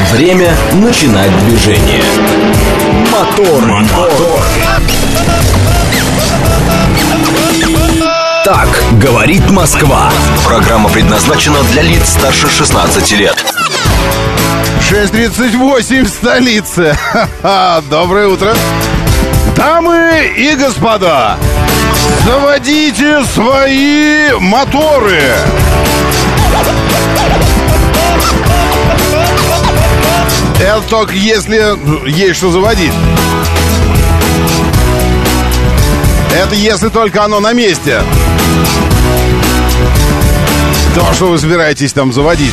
Время начинать движение. Мотор. Так говорит Москва. Программа предназначена для лиц старше 16 лет. 6:38 в столице. Доброе утро. Дамы и господа, заводите свои моторы. Это только если есть что заводить. Это если только оно на месте. То, что вы собираетесь там заводить.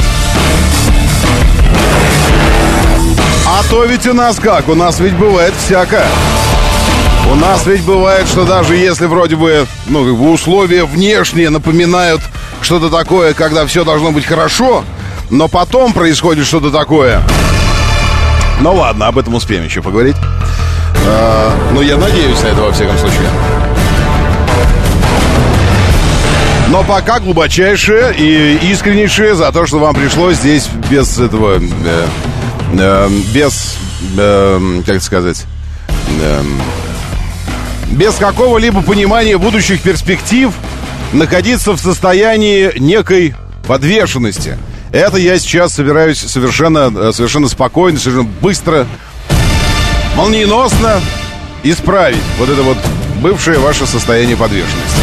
А то ведь у нас как? У нас ведь бывает всякое. У нас ведь бывает, что даже если вроде бы, условия внешние напоминают что-то такое, когда все должно быть хорошо, но потом происходит что-то такое. Ну ладно, об этом успеем еще поговорить. Я надеюсь на это во всяком случае. Но пока глубочайшее и искреннейшее за то, что вам пришлось здесь без этого... без какого-либо понимания будущих перспектив находиться в состоянии некой подвешенности. Это я сейчас собираюсь совершенно спокойно, совершенно быстро, молниеносно исправить вот это вот бывшее ваше состояние подвешенности.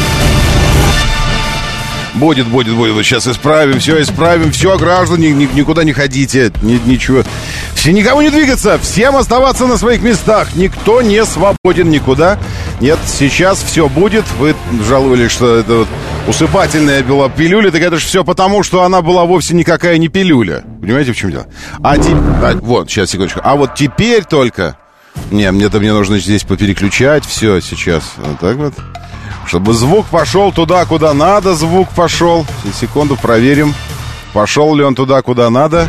Будет. Сейчас исправим, все, граждане, никуда не ходите, ничего. Никому не двигаться, всем оставаться на своих местах. Никто не свободен никуда. Нет, сейчас все будет. Вы жаловались, что это вот усыпательная была пилюля. Так это же все потому, что она была вовсе никакая не пилюля. Понимаете, в чем дело? Вот, сейчас, секундочку. А вот теперь только... мне нужно здесь попереключать все сейчас. Вот так вот. Чтобы звук пошел туда, куда надо. Звук пошел. Секунду, проверим. Пошел ли он туда, куда надо.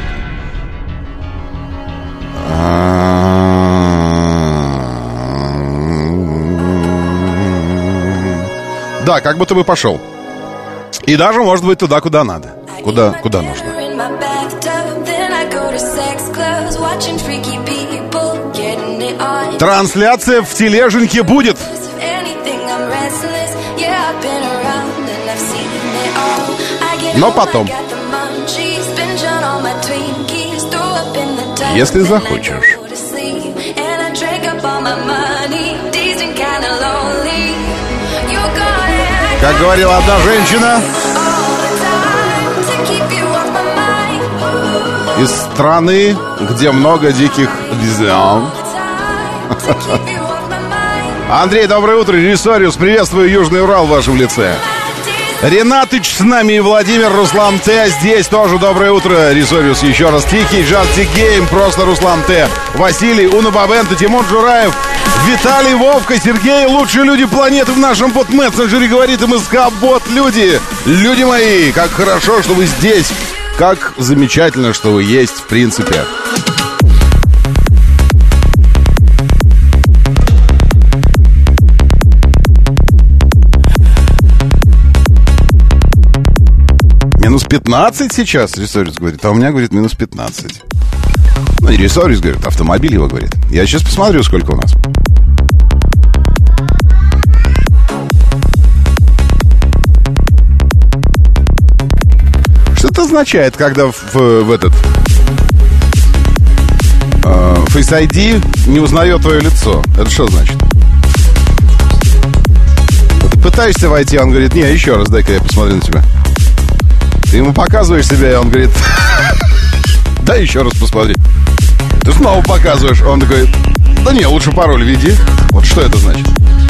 Да, как будто бы пошел. И даже, может быть, туда, куда надо. Куда нужно. Трансляция в тележеньке будет. Но потом. Если захочешь. Как говорила одна женщина из страны, где много диких обезьян. Андрей, доброе утро. Ресориус, приветствую Южный Урал в вашем лице. Ренатыч с нами и Владимир, Руслан Т. Здесь тоже доброе утро. Ресориус еще раз. Тихий, Джарти Гейм, просто Руслан Т. Василий, Уна Бабенто, Тимон Жураев, Виталий, Вовка, Сергей. Лучшие люди планеты в нашем бот-мессенджере, говорит МСК-бот. Люди мои, как хорошо, что вы здесь. Как замечательно, что вы есть, в принципе. Минус 15 сейчас, Ресориус говорит, а у меня, говорит, минус 15. Не Ресориус, говорит, автомобиль его, говорит. Я сейчас посмотрю, сколько у нас. Что это означает, когда в этот Face ID не узнает твое лицо? Это что значит? Ты пытаешься войти, он говорит, не, еще раз, дай-ка я посмотрю на тебя. Ты ему показываешь себя, и он говорит, да еще раз посмотри. Ты снова показываешь, он такой, да не, лучше пароль введи. Вот что это значит?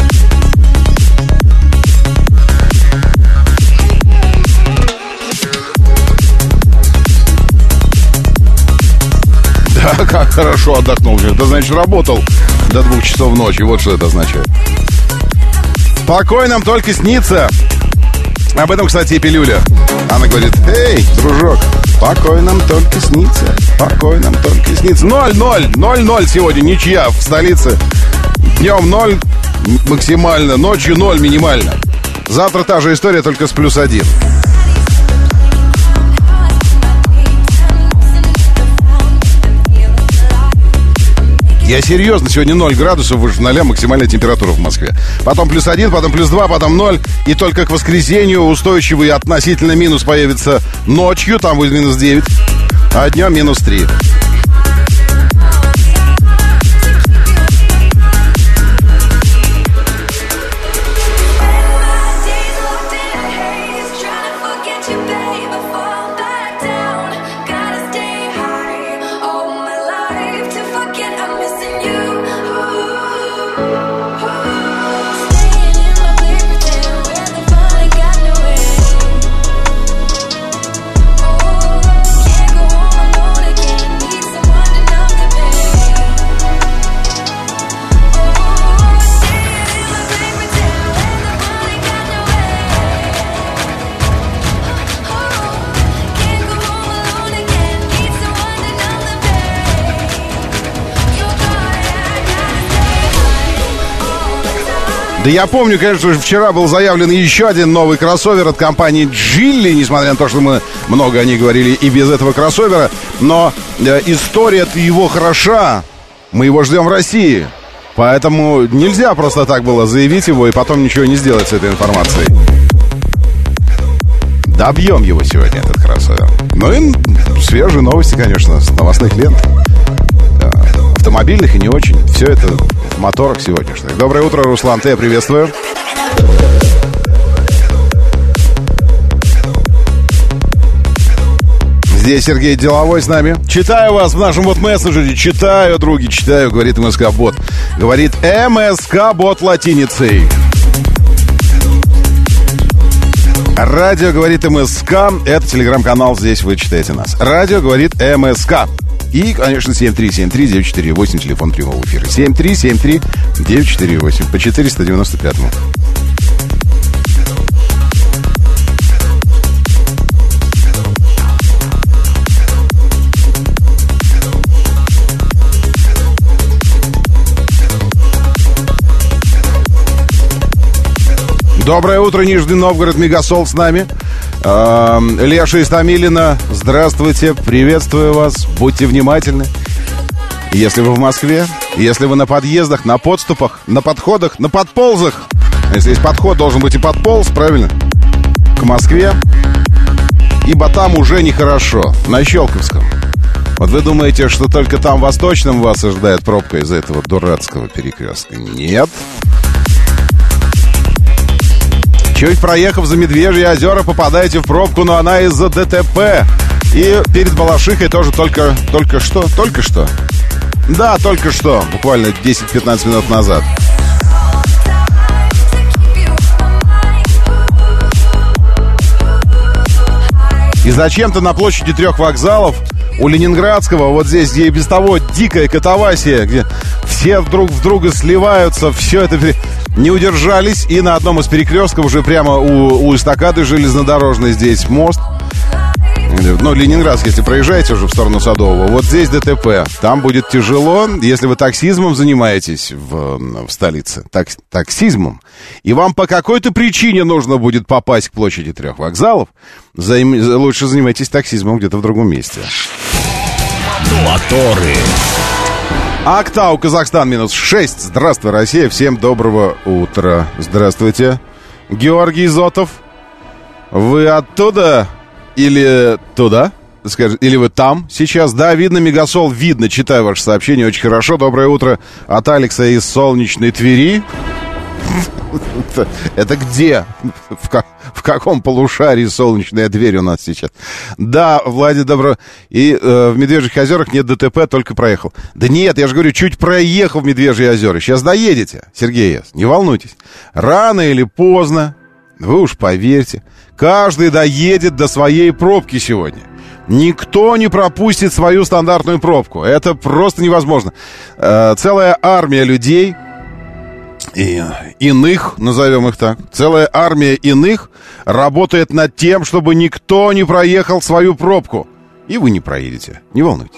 Да, как хорошо отдохнул. Это значит, работал до 2 часов ночи. Вот что это означает. Покой нам только снится. Об этом, кстати, и пилюля. Она говорит, эй, дружок, покой нам только снится. Покой нам только снится. 0-0 сегодня, ничья в столице. Днем 0 максимально, ночью 0 минимально. Завтра та же история, только с +1. Я серьезно, сегодня 0 градусов выше 0, максимальная температура в Москве. Потом +1, потом +2, потом 0. И только к воскресенью устойчивый относительно минус появится ночью, там будет -9, а днем -3. Да я помню, конечно же, вчера был заявлен еще один новый кроссовер от компании Geely, несмотря на то, что мы много о ней говорили и без этого кроссовера. Но история-то его хороша, мы его ждем в России. Поэтому нельзя просто так было заявить его и потом ничего не сделать с этой информацией. Добьем его сегодня, этот кроссовер. Ну и свежие новости, конечно, с новостных лент. Автомобильных и не очень. Все это в моторах сегодняшних. Доброе утро, Руслан, я приветствую. Здесь Сергей Деловой с нами. Читаю вас в нашем вот мессенджере. Читаю, други, читаю, говорит МСК-бот. Говорит МСК-бот латиницей. Радио говорит МСК. Это телеграм-канал, здесь вы читаете нас. Радио говорит МСК. И, конечно, 7373948, телефон прямого эфира. 7373948 по 495-му. Доброе утро, Нижний Новгород, Мегасол с нами. Леша из Томилина, здравствуйте, приветствую вас, будьте внимательны. Если вы в Москве, если вы на подъездах, на подступах, на подходах, на подползах. Если есть подход, должен быть и подполз, правильно? К Москве. Ибо там уже нехорошо, на Щелковском. Вот вы думаете, что только там, в Восточном, вас ожидает пробка из-за этого дурацкого перекрестка? Нет. Чуть проехав за Медвежьи озера, попадаете в пробку, но она из-за ДТП. И перед Балашихой тоже только что. Да, только что, буквально 10-15 минут назад. И зачем-то на площади 3 вокзалов у Ленинградского, вот здесь, где и без того дикая катавасия, где все друг в друга сливаются, все это не удержались, и на одном из перекрестков уже прямо у эстакады железнодорожной здесь мост. Ну, Ленинградский, если проезжаете уже в сторону Садового, вот здесь ДТП. Там будет тяжело, если вы таксизмом занимаетесь в столице. Таксизмом. И вам по какой-то причине нужно будет попасть к площади 3 вокзалов. Лучше занимайтесь таксизмом где-то в другом месте. Моторы. Актау, Казахстан, -6. Здравствуй, Россия. Всем доброго утра. Здравствуйте. Георгий Зотов. Вы оттуда или туда? Или вы там сейчас? Да, видно, Мегасол, видно. Читаю ваше сообщение, очень хорошо. Доброе утро от Алекса из солнечной Твери. Это где? В каком полушарии солнечная дверь у нас сейчас? Да, Влади, добро. И в Медвежьих озерах нет ДТП, только проехал. Да нет, я же говорю, чуть проехал в Медвежьи озера. Сейчас доедете, Сергей, не волнуйтесь. Рано или поздно, вы уж поверьте, каждый доедет до своей пробки сегодня. Никто не пропустит свою стандартную пробку. Это просто невозможно. Целая армия людей... И иных, назовем их так, целая армия иных работает над тем, чтобы никто не проехал свою пробку. И вы не проедете, не волнуйтесь.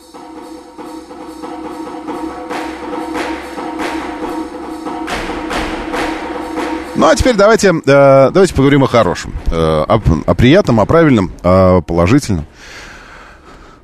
Ну, а теперь давайте поговорим о хорошем, о приятном, о правильном, о положительном.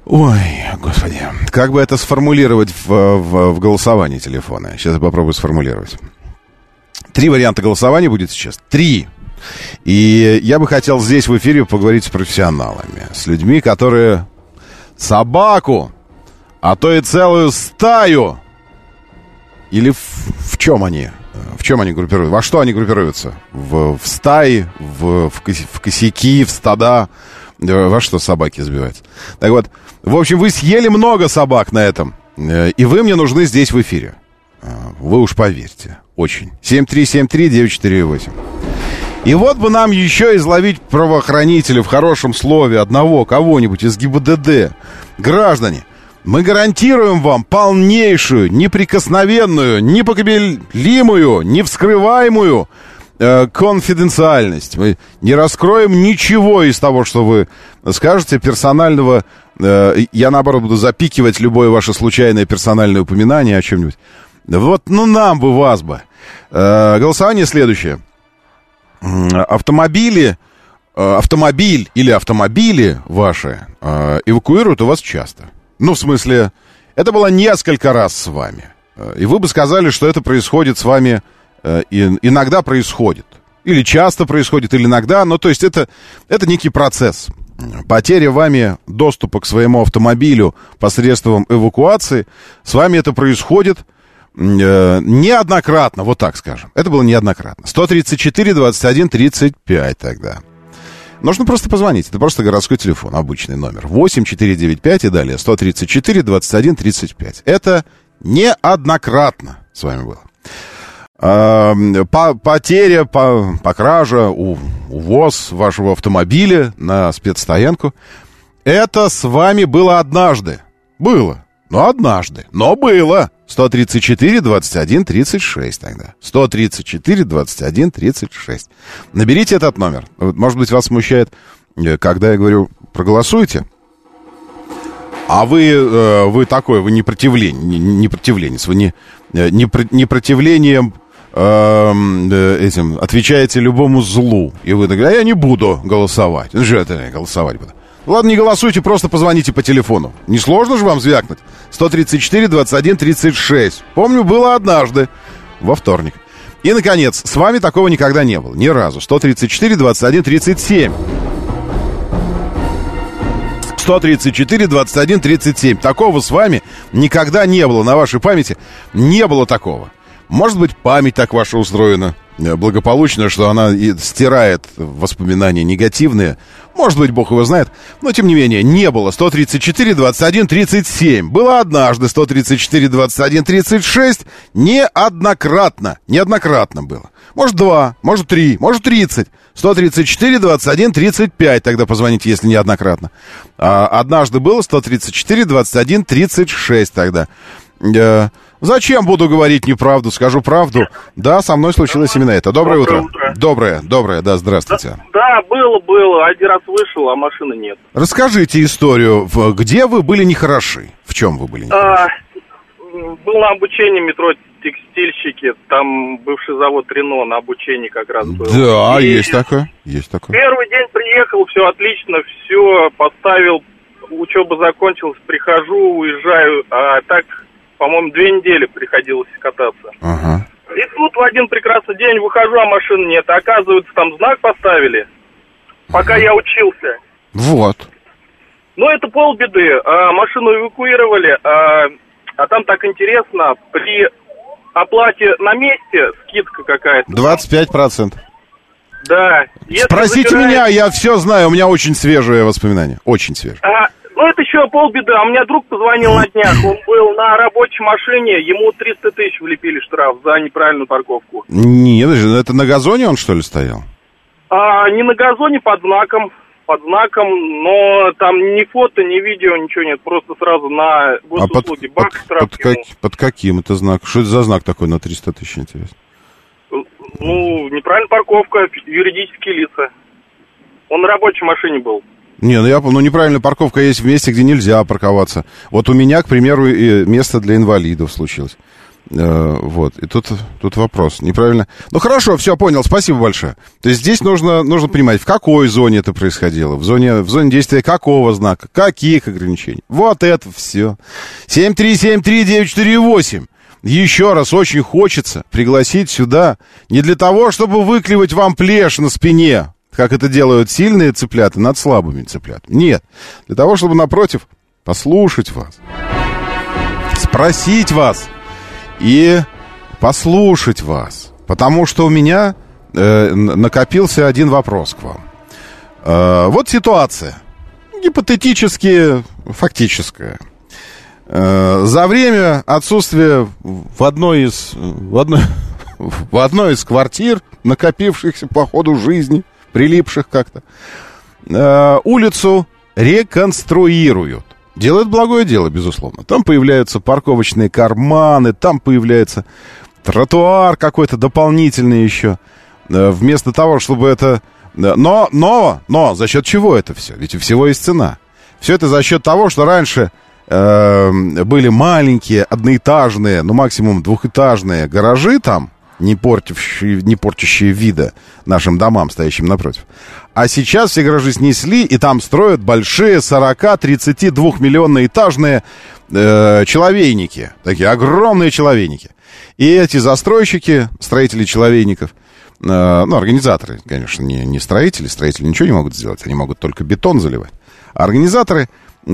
Ой, господи, как бы это сформулировать в голосовании телефона? Сейчас я попробую сформулировать. 3 варианта голосования будет сейчас. 3. И я бы хотел здесь в эфире поговорить с профессионалами, с людьми, которые собаку, а то и целую стаю. Или в чем они? В чем они группируются? Во что они группируются? В стаи, в косяки, в стада? Во что собаки сбиваются? Так вот, в общем, вы съели много собак на этом, и вы мне нужны здесь в эфире. Вы уж поверьте, очень. 7373948. И вот бы нам еще изловить правоохранителя в хорошем слове одного, кого-нибудь из ГИБДД. Граждане, мы гарантируем вам полнейшую, неприкосновенную, непоколебимую, невскрываемую конфиденциальность. Мы не раскроем ничего из того, что вы скажете персонального. Я, наоборот, буду запикивать любое ваше случайное персональное упоминание о чем-нибудь. Вот, ну, нам бы, вас бы. Голосование следующее. Автомобиль или автомобили ваши эвакуируют у вас часто. Ну, в смысле, это было несколько раз с вами. И вы бы сказали, что это происходит с вами, иногда происходит. Или часто происходит, или иногда. Ну, то есть это некий процесс. Потеря вами доступа к своему автомобилю посредством эвакуации. С вами это происходит неоднократно, вот так скажем. Это было неоднократно. 134-21-35 тогда. Нужно просто позвонить. Это просто городской телефон, обычный номер. 8495 и далее. 134-21-35. Это неоднократно с вами было. Потеря, покража, увоз вашего автомобиля на спецстоянку. Это с вами было однажды. Было. Но однажды. Но было. 134-21-36 тогда. 134-21-36. Наберите этот номер. Может быть, вас смущает, когда я говорю, проголосуйте. А вы такой, вы не противленец, вы не противлением этим отвечаете любому злу. И вы такой, а я не буду голосовать. Ну что это, голосовать буду. Ладно, не голосуйте, просто позвоните по телефону. Не сложно же вам звякнуть? 134-21-36. Помню, было однажды, во вторник. И, наконец, с вами такого никогда не было. Ни разу. 134-21-37. 134-21-37. Такого с вами никогда не было. На вашей памяти не было такого. Может быть, память так ваша устроена благополучно, что она и стирает воспоминания негативные. Может быть, Бог его знает. Но, тем не менее, не было. 134-21-37. Было однажды 134-21-36. Неоднократно. Неоднократно было. Может, 2, может, 3, может, 30. 134-21-35. Тогда позвоните, если неоднократно. Однажды было 134-21-36 тогда. Зачем буду говорить неправду? Скажу правду. Да, со мной случилось именно это. Доброе утро. Доброе, да, здравствуйте. Да, было. Один раз вышел, а машины нет. Расскажите историю. Где вы были нехороши? В чем вы были нехороши? Был на обучении метро текстильщики. Там бывший завод Рено на обучении как раз был. Да, есть такое. Первый день приехал, все отлично, все поставил. Учеба закончилась, прихожу, уезжаю, а так... По-моему, 2 недели приходилось кататься. Ага. И тут в один прекрасный день выхожу, а машин нет. Оказывается, там знак поставили, пока я учился. Вот. Ну, это полбеды. Машину эвакуировали, а там так интересно, при оплате на месте скидка какая-то. 25%. Да. Спросите меня, я все знаю, у меня очень свежее воспоминание. Очень свежее. Ну, это еще полбеды. А у меня друг позвонил на днях. Он был на рабочей машине. Ему 300 тысяч влепили штраф за неправильную парковку. Нет, это на газоне он, что ли, стоял? Не на газоне, под знаком. Но там ни фото, ни видео, ничего нет. Просто сразу на госуслуги. Под каким это знак? Что это за знак такой на 300 тысяч, интересно? Ну, неправильная парковка, юридические лица. Он на рабочей машине был. Не, неправильная парковка есть в месте, где нельзя парковаться. Вот у меня, к примеру, место для инвалидов случилось. Вот, и тут вопрос, неправильно. Ну, хорошо, все, понял, спасибо большое. То есть здесь нужно понимать, в какой зоне это происходило, в зоне действия какого знака, каких ограничений. Вот это все. 7373948. Еще раз, очень хочется пригласить сюда не для того, чтобы выклевать вам плешь на спине, как это делают сильные цыплята над слабыми цыплятами. Нет, для того, чтобы, напротив, послушать вас, спросить вас и послушать вас. Потому что у меня накопился один вопрос к вам. Вот ситуация, гипотетически фактическая. За время отсутствия в одной из квартир, накопившихся по ходу жизни, прилипших как-то, улицу реконструируют. Делают благое дело, безусловно. Там появляются парковочные карманы, там появляется тротуар какой-то дополнительный еще. Вместо того, чтобы это... Но за счет чего это все? Ведь у всего есть цена. Все это за счет того, что раньше были маленькие, одноэтажные, ну максимум двухэтажные гаражи там, не портящие вида нашим домам, стоящим напротив. А сейчас все гаражи снесли, и там строят большие 40-32-миллионные этажные человейники. Такие огромные человейники. И эти застройщики, строители человейников, организаторы, конечно, не строители. Строители ничего не могут сделать, они могут только бетон заливать. А организаторы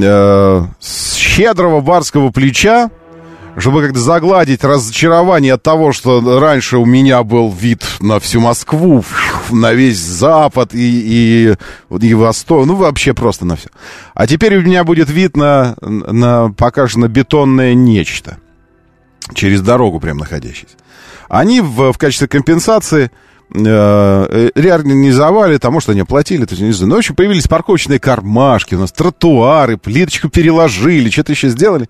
с щедрого барского плеча, чтобы как-то загладить разочарование от того, что раньше у меня был вид на всю Москву, на весь Запад и Восток, ну вообще просто на все. А теперь у меня будет вид на пока что на бетонное нечто, через дорогу прям находящееся. Они в качестве компенсации реорганизовали тому, что они оплатили, то есть, не знаю, в общем, появились парковочные кармашки, у нас тротуары, плиточку переложили, что-то еще сделали.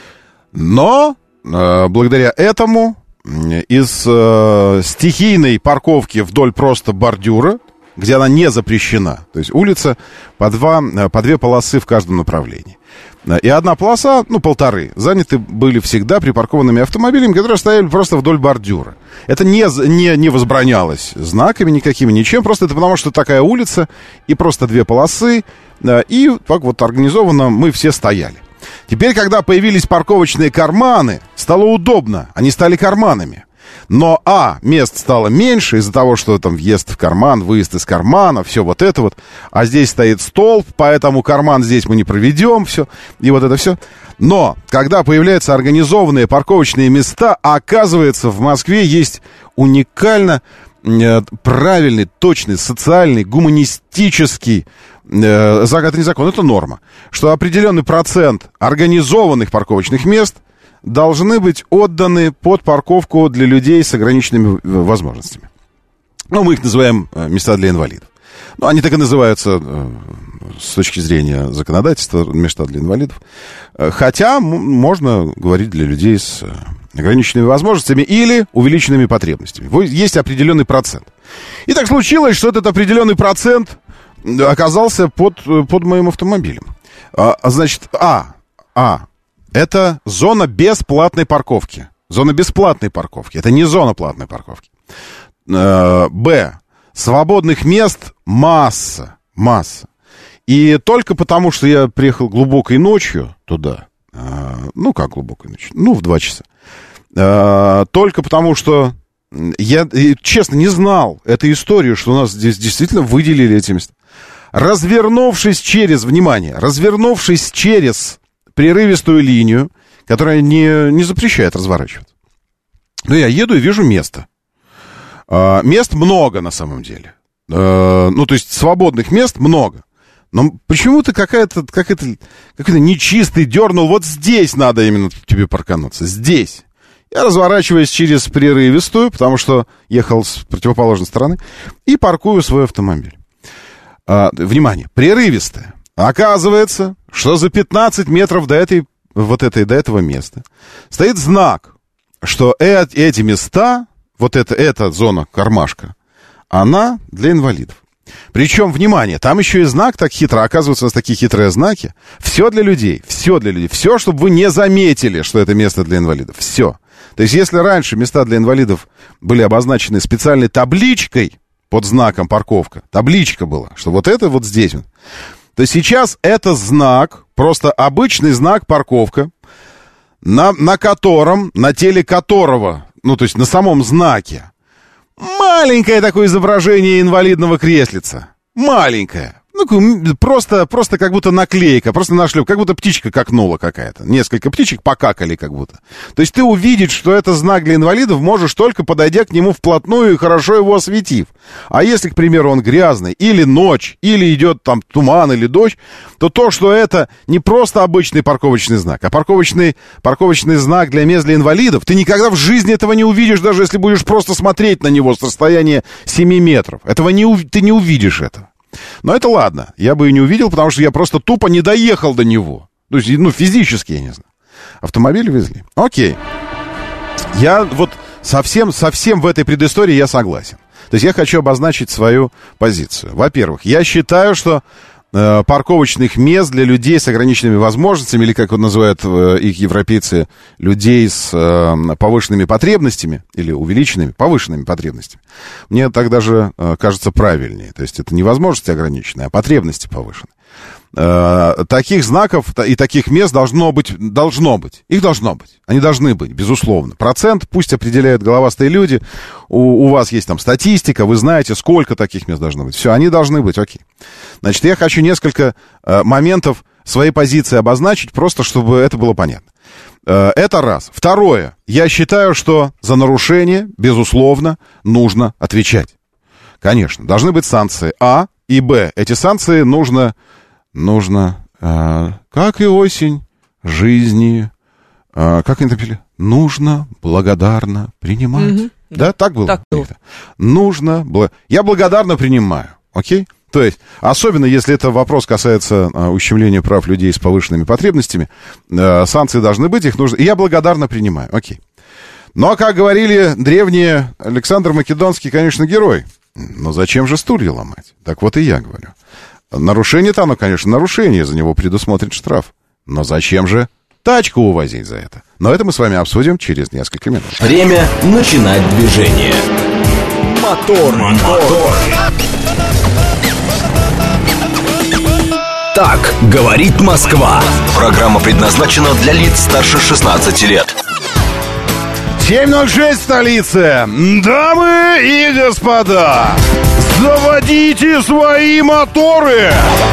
Но благодаря этому из стихийной парковки вдоль просто бордюра, где она не запрещена, то есть улица по две полосы в каждом направлении, и одна полоса, полторы, заняты были всегда припаркованными автомобилями, которые стояли просто вдоль бордюра. Это не возбранялось знаками никакими, ничем, просто это потому, что такая улица, и просто две полосы, и так вот организованно мы все стояли. Теперь, когда появились парковочные карманы, стало удобно, они стали карманами. Но, мест стало меньше из-за того, что там въезд в карман, выезд из кармана, все вот это вот. А здесь стоит столб, поэтому карман здесь мы не проведем, все. И вот это все. Но, когда появляются организованные парковочные места, оказывается, в Москве есть уникально правильный, точный, социальный, гуманистический это не закон, это норма, что определенный процент организованных парковочных мест должны быть отданы под парковку для людей с ограниченными возможностями. Мы их называем места для инвалидов. Они так и называются с точки зрения законодательства, места для инвалидов. Хотя можно говорить для людей с ограниченными возможностями или увеличенными потребностями. Есть определенный процент. И так случилось, что этот определенный процент оказался под моим автомобилем. Значит, это зона бесплатной парковки. Зона бесплатной парковки. Это не зона платной парковки. Б. Свободных мест масса. И только потому, что я приехал глубокой ночью туда, как глубокой ночью? В 2 часа. Только потому, что я, честно, не знал эту историю, что у нас здесь действительно выделили эти места. Развернувшись через прерывистую линию, которая не запрещает разворачиваться. Но я еду и вижу место. Мест много на самом деле. То есть свободных мест много. Но почему-то какой-то нечистый дернул. Вот здесь надо именно тебе паркануться. Здесь. Я разворачиваюсь через прерывистую, потому что ехал с противоположной стороны, и паркую свой автомобиль. Внимание, прерывистая. Оказывается, что за 15 метров до этого места стоит знак, что эти места, вот эта зона кармашка, она для инвалидов. Причем, внимание, там еще и знак так хитро, оказывается, у нас такие хитрые знаки. Все для людей, все, чтобы вы не заметили, что это место для инвалидов. Все. То есть, если раньше места для инвалидов были обозначены специальной табличкой под знаком «парковка», табличка была, что вот это вот здесь вот, то сейчас это знак, просто обычный знак «парковка», на котором, на теле которого, ну, то есть на самом знаке, маленькое такое изображение инвалидного креслица. Маленькое. Ну, просто как будто наклейка, просто нашлеп, как будто птичка какнула какая-то. Несколько птичек покакали как будто. То есть ты увидеть, что это знак для инвалидов, можешь только подойдя к нему вплотную и хорошо его осветив. А если, к примеру, он грязный, или ночь, или идет там туман или дождь, то, что это не просто обычный парковочный знак, а парковочный знак для мест для инвалидов, ты никогда в жизни этого не увидишь, даже если будешь просто смотреть на него с расстояния 7 метров. Ты не увидишь этого. Но это ладно, я бы и не увидел, потому что я просто тупо не доехал до него. То есть, ну, физически, я не знаю. Автомобиль везли. Окей. Я вот совсем в этой предыстории я согласен. То есть я хочу обозначить свою позицию. Во-первых, я считаю, что парковочных мест для людей с ограниченными возможностями, или, как вот называют их европейцы, людей с повышенными потребностями, или увеличенными, повышенными потребностями, мне так даже кажется правильнее. То есть это не возможности ограниченные, а потребности повышены. Таких знаков и таких мест должно быть. Их должно быть. Они должны быть, безусловно. Процент пусть определяют головастые люди. У вас есть там статистика, вы знаете, сколько таких мест должно быть. Все, они должны быть, окей. Значит, я хочу несколько моментов своей позиции обозначить, просто чтобы это было понятно. Это раз. Второе. Я считаю, что за нарушение, безусловно, нужно отвечать. Конечно, должны быть санкции А и Б. Эти санкции нужно, как и осень жизни, как они написали, нужно благодарно принимать. Mm-hmm. Да, так было? Так было. Я благодарно принимаю, окей? То есть, особенно если это вопрос касается ущемления прав людей с повышенными потребностями, санкции должны быть, их нужно. Я благодарно принимаю, окей. Но, как говорили древние, Александр Македонский, конечно, герой. Но зачем же стулья ломать? Так вот и я говорю. Нарушение-то оно, конечно, нарушение, за него предусмотрен штраф. Но зачем же тачку увозить за это? Но это мы с вами обсудим через несколько минут. Время начинать движение. Мотор. Так говорит Москва. Программа предназначена для лиц старше 16 лет. 7:06 в столице. Дамы и господа, заводите свои моторы.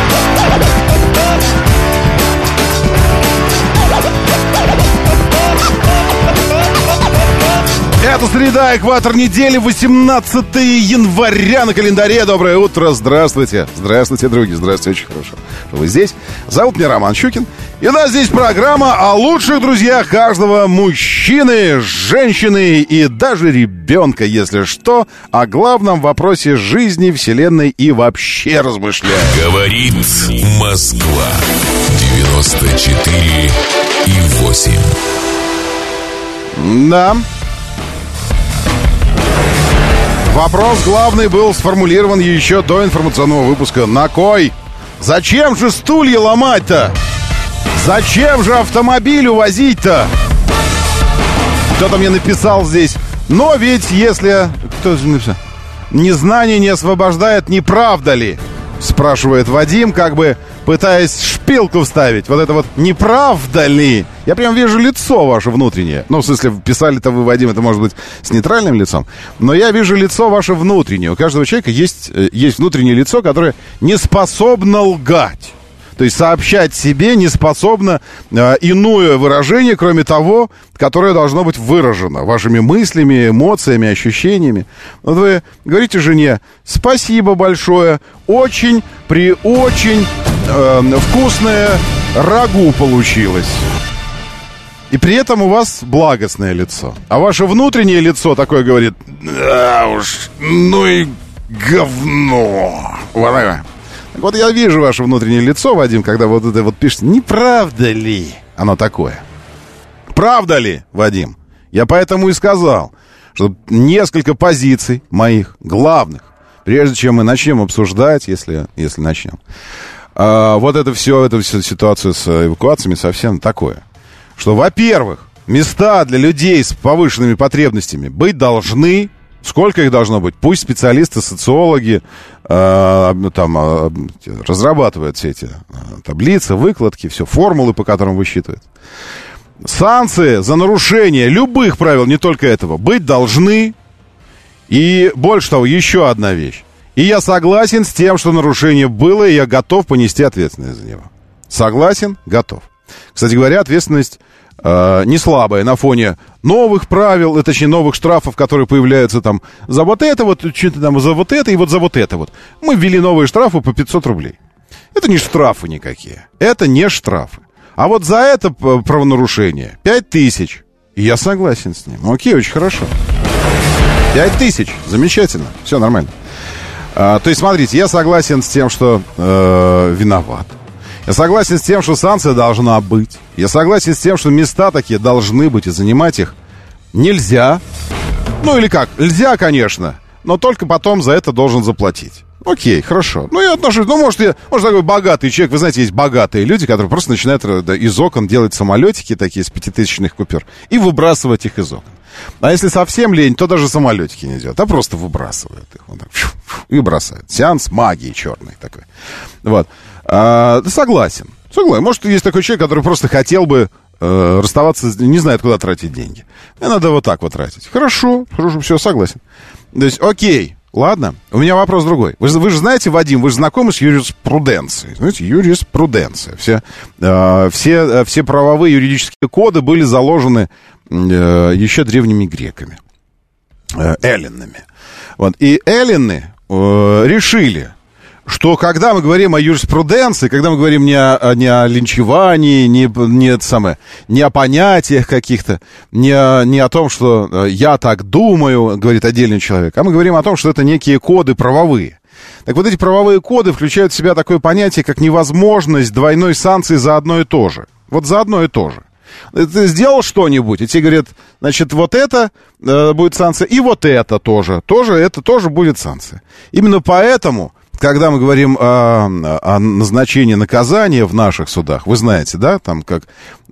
Это среда, экватор недели, 18 января на календаре. Доброе утро, здравствуйте. Здравствуйте, други, здравствуйте, очень хорошо, что вы здесь. Зовут меня Роман Щукин. И у нас здесь программа о лучших друзьях каждого мужчины, женщины и даже ребенка, если что, о главном вопросе жизни, вселенной и вообще размышляем. Говорит Москва, 94,8. Да. Вопрос главный был сформулирован еще до информационного выпуска. На кой? Зачем же стулья ломать-то? Зачем же автомобиль увозить-то? Кто-то мне написал здесь. Но ведь если... Кто же написал? Незнание не освобождает, не правда ли? Спрашивает Вадим, как бы пытаясь шпилку вставить. Вот это вот не правда ли? Я прям вижу лицо ваше внутреннее. Ну, в смысле, писали-то вы, Вадим, это может быть с нейтральным лицом. Но я вижу лицо ваше внутреннее. У каждого человека есть внутреннее лицо, которое не способно лгать. То есть сообщать себе не способно иное выражение, кроме того, которое должно быть выражено вашими мыслями, эмоциями, ощущениями. Вот вы говорите жене: спасибо большое, очень вкусное рагу получилось. И при этом у вас благостное лицо. А ваше внутреннее лицо такое говорит: да уж, ну и говно. Вот я вижу ваше внутреннее лицо, Вадим, когда вот это вот пишете: не правда ли оно такое? Правда ли, Вадим? Я поэтому и сказал, что несколько позиций моих главных, прежде чем мы начнем обсуждать, если начнем, вот эту всю ситуацию с эвакуациями совсем такое. Что, во-первых, места для людей с повышенными потребностями быть должны. Сколько их должно быть? Пусть специалисты, социологи разрабатывают все эти таблицы, выкладки, все, формулы, по которым высчитывают. Санкции за нарушение любых правил, не только этого, быть должны. И больше того, еще одна вещь. И я согласен с тем, что нарушение было, и я готов понести ответственность за него. Согласен, готов. Кстати говоря, ответственность не слабая на фоне новых правил, точнее новых штрафов, которые появляются там за вот это вот, что-то там за вот это и вот за вот это вот. Мы ввели новые штрафы по 500 рублей. Это не штрафы никакие. Это не штрафы. А вот за это правонарушение 5000. И я согласен с ним. Окей, очень хорошо. 5000. Замечательно. Все нормально. То есть, смотрите, я согласен с тем, что виноват. Я согласен с тем, что санкция должна быть. Я согласен с тем, что места такие должны быть, и занимать их нельзя. Ну или как? Нельзя, конечно, но только потом за это должен заплатить. Окей, хорошо. Ну, я отношусь, может, такой богатый человек. Вы знаете, есть богатые люди, которые просто начинают из окон делать самолетики такие с 5000-ных купюр и выбрасывать их из окон. А если совсем лень, то даже самолетики не идет, а просто выбрасывают их. Вот так, и бросают. Сеанс магии черный такой. Вот. Согласен. Может, есть такой человек, который просто хотел бы расставаться, не знает, куда тратить деньги. И надо вот так вот тратить. Хорошо, все, согласен. То есть, окей. Ладно, у меня вопрос другой. Вы же знаете, Вадим, вы же знакомы с юриспруденцией. Знаете, юриспруденция. Все правовые юридические коды были заложены еще древними греками, эллинами. Вот. И эллины решили, что когда мы говорим о юриспруденции, когда мы говорим не о линчевании, не о понятиях каких-то, не о том, что я так думаю, говорит отдельный человек, а мы говорим о том, что это некие коды правовые. Так вот, эти правовые коды включают в себя такое понятие, как невозможность двойной санкции за одно и то же. Вот за одно и то же. Ты сделал что-нибудь, и тебе говорят, значит, вот это будет санкция, и вот это тоже будет санкция. Именно поэтому, когда мы говорим о назначении наказания в наших судах, вы знаете, да, там как,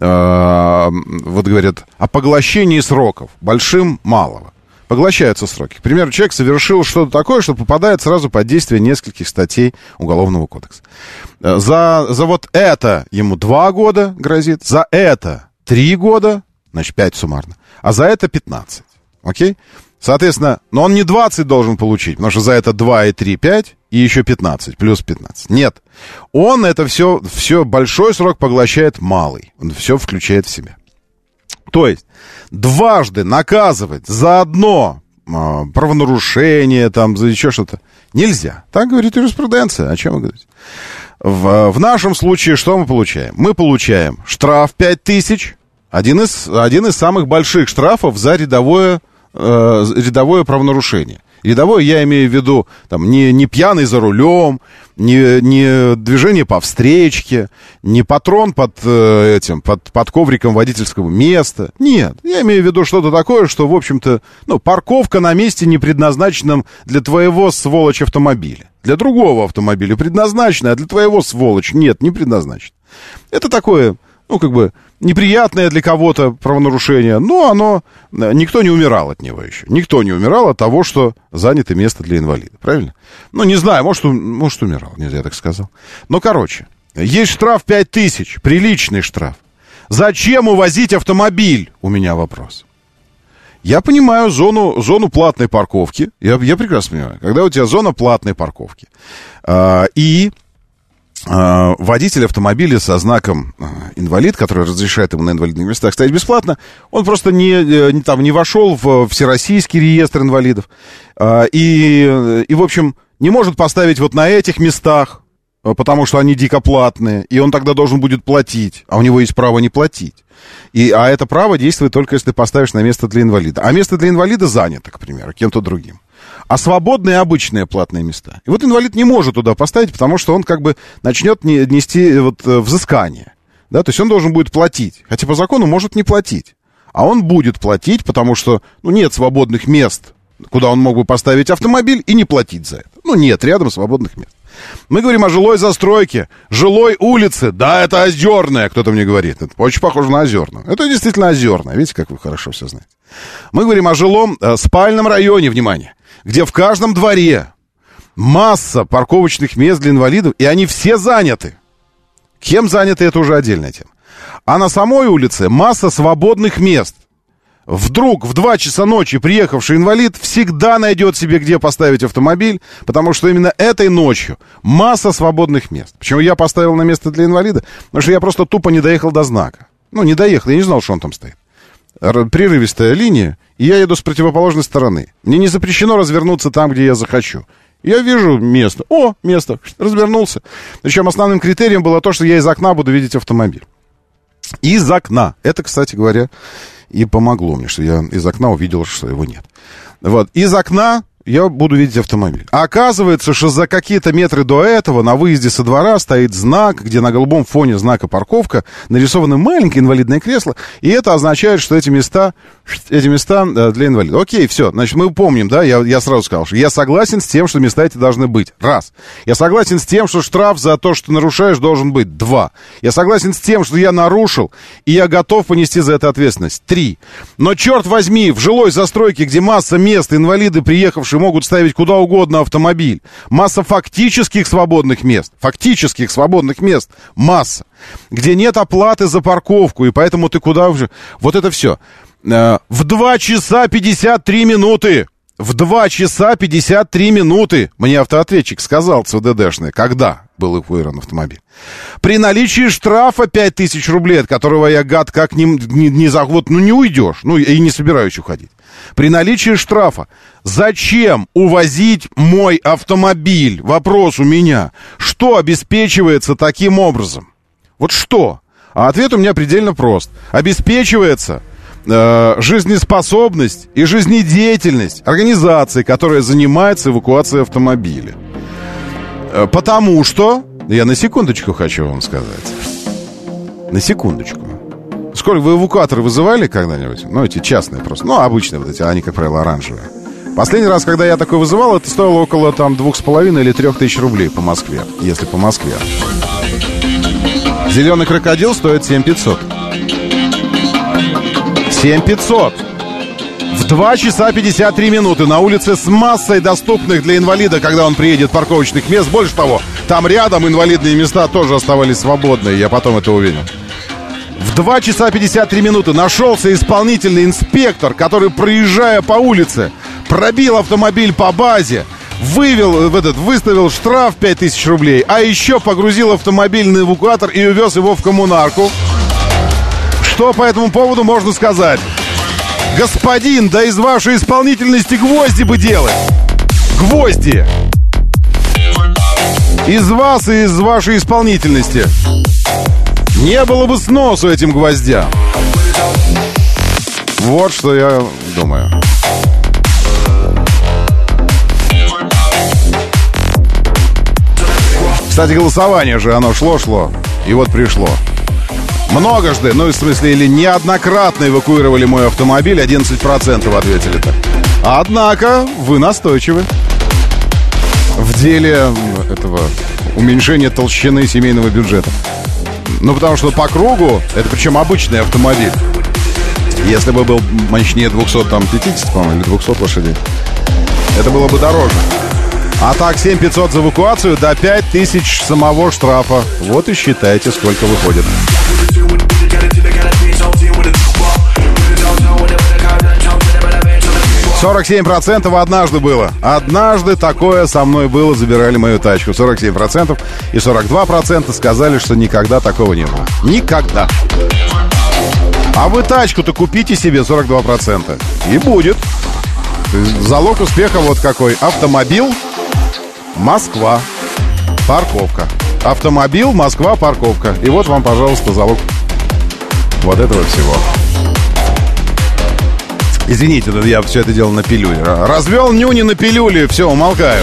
вот говорят, о поглощении сроков, большим, малого. Поглощаются сроки. К примеру, человек совершил что-то такое, что попадает сразу под действие нескольких статей Уголовного кодекса. За вот это ему 2 года грозит, за это 3 года, значит, 5 суммарно, а за это 15. Окей? Соответственно, но он не 20 должен получить, потому что за это 2 и 3, 5, и еще 15, плюс 15. Нет. Он это все большой срок поглощает малый. Он все включает в себя. То есть, дважды наказывать за одно правонарушение, там, за еще что-то, нельзя. Так говорит юриспруденция. О чем вы говорите? В нашем случае что мы получаем? Мы получаем штраф 5000, один из самых больших штрафов за рядовое правонарушение. Рядовое я имею в виду там, не пьяный за рулем, не движение по встречке, не патрон под ковриком водительского места. Нет, я имею в виду что-то такое, что, в общем-то, парковка на месте, не предназначенном для твоего, сволочь, автомобиля. Для другого автомобиля предназначена, а для твоего, сволочь, нет, не предназначена. Это такое, неприятное для кого-то правонарушение, но никто не умирал от него еще. Никто не умирал от того, что занято место для инвалида. Правильно? Не знаю, может умирал, не я так сказал. Но, есть штраф 5000, приличный штраф. Зачем увозить автомобиль? У меня вопрос. Я понимаю зону платной парковки. Я прекрасно понимаю. Когда у тебя зона платной парковки. И водитель автомобиля со знаком инвалид, который разрешает ему на инвалидных местах стоять бесплатно, он просто не вошел в всероссийский реестр инвалидов и, в общем, не может поставить вот на этих местах, потому что они дико платные, и он тогда должен будет платить, а у него есть право не платить. А это право действует только если ты поставишь на место для инвалида. А место для инвалида занято, к примеру, кем-то другим. А свободные обычные платные места. И вот инвалид не может туда поставить, потому что он начнет нести взыскание. Да? То есть он должен будет платить. Хотя по закону может не платить. А он будет платить, потому что нет свободных мест, куда он мог бы поставить автомобиль и не платить за это. Нет рядом свободных мест. Мы говорим о жилой застройке, жилой улице. Да, это Озерная, кто-то мне говорит. Это очень похоже на Озерную. Это действительно Озерная. Видите, как вы хорошо все знаете. Мы говорим о жилом спальном районе, внимание, где в каждом дворе масса парковочных мест для инвалидов, и они все заняты. Кем заняты, это уже отдельная тема. А на самой улице масса свободных мест. Вдруг в 2 часа ночи приехавший инвалид всегда найдет себе, где поставить автомобиль, потому что именно этой ночью масса свободных мест. Почему я поставил на место для инвалида? Потому что я просто тупо не доехал до знака. Ну, не доехал, я не знал, что он там стоит. Прерывистая линия, и я еду с противоположной стороны. Мне не запрещено развернуться там, где я захочу. Я вижу место. О, место. Развернулся. Причем основным критерием было то, что я из окна буду видеть автомобиль. Из окна. Это, кстати говоря, и помогло мне, что я из окна увидел, что его нет. Вот. Из окна я буду видеть автомобиль. А оказывается, что за какие-то метры до этого на выезде со двора стоит знак, где на голубом фоне знака «Парковка» нарисовано маленькое инвалидное кресло, и это означает, что эти места для инвалидов. Окей, все, значит, мы помним, да, я сразу сказал, что я согласен с тем, что места эти должны быть. Раз. Я согласен с тем, что штраф за то, что ты нарушаешь, должен быть. 2. Я согласен с тем, что я нарушил, и я готов понести за это ответственность. 3. Но, черт возьми, в жилой застройке, где масса мест, инвалиды, приехавшие, могут ставить куда угодно автомобиль. Масса фактических свободных мест. Масса. Где нет оплаты за парковку, и поэтому ты куда уже... Вот это все. В 2 часа 53 минуты. В 2 часа 53 минуты мне автоответчик сказал, ЦВДДшный, когда был эвакуирован автомобиль. При наличии штрафа 5000 рублей, от которого я, гад, как не уйдешь, и не собираюсь уходить. При наличии штрафа зачем увозить мой автомобиль? Вопрос у меня. Что обеспечивается таким образом? Вот что? А ответ у меня предельно прост. Обеспечивается жизнеспособность и жизнедеятельность организации, которая занимается эвакуацией автомобиля. Потому что... Я на секундочку хочу вам сказать. На секундочку. Сколько вы эвакуаторы вызывали когда-нибудь? Ну, эти частные просто. Ну, обычные вот эти, они, как правило, оранжевые. Последний раз, когда я такой вызывал, это стоило около 2,5 или 3 тысяч рублей по Москве. Если по Москве. Зеленый крокодил стоит 7500. 7500. В 2 часа 53 минуты на улице с массой доступных для инвалида, когда он приедет, парковочных мест. Больше того, там рядом инвалидные места тоже оставались свободные. Я потом это увидел. В 2 часа 53 минуты нашелся исполнительный инспектор, который, проезжая по улице, пробил автомобиль по базе, выставил штраф 5000 рублей, а еще погрузил автомобиль на эвакуатор и увез его в коммунарку. Что по этому поводу можно сказать? Господин, да из вашей исполнительности гвозди бы делать. Гвозди. Из вас и из вашей исполнительности. Не было бы сносу этим гвоздям. Вот что я думаю. Кстати, голосование же, оно шло. И вот пришло. Многожды, в смысле, или неоднократно эвакуировали мой автомобиль, 11% ответили так. Однако вы настойчивы в деле этого уменьшения толщины семейного бюджета. Потому что по кругу, это причем обычный автомобиль. Если бы был мощнее 250, по-моему, или 200 лошадей, это было бы дороже. А так, 7500 за эвакуацию, до 5000 самого штрафа. Вот и считайте, сколько выходит. 47% однажды было. Однажды такое со мной было, забирали мою тачку. 47% и 42% сказали, что никогда такого не было. Никогда. А вы тачку-то купите себе, 42%. И будет. Залог успеха вот какой. Автомобиль, Москва, парковка. Автомобиль, Москва, парковка. И вот вам, пожалуйста, залог вот этого всего. Извините, я все это делал на пилюле. Развел нюни на пилюле, все, умолкаю.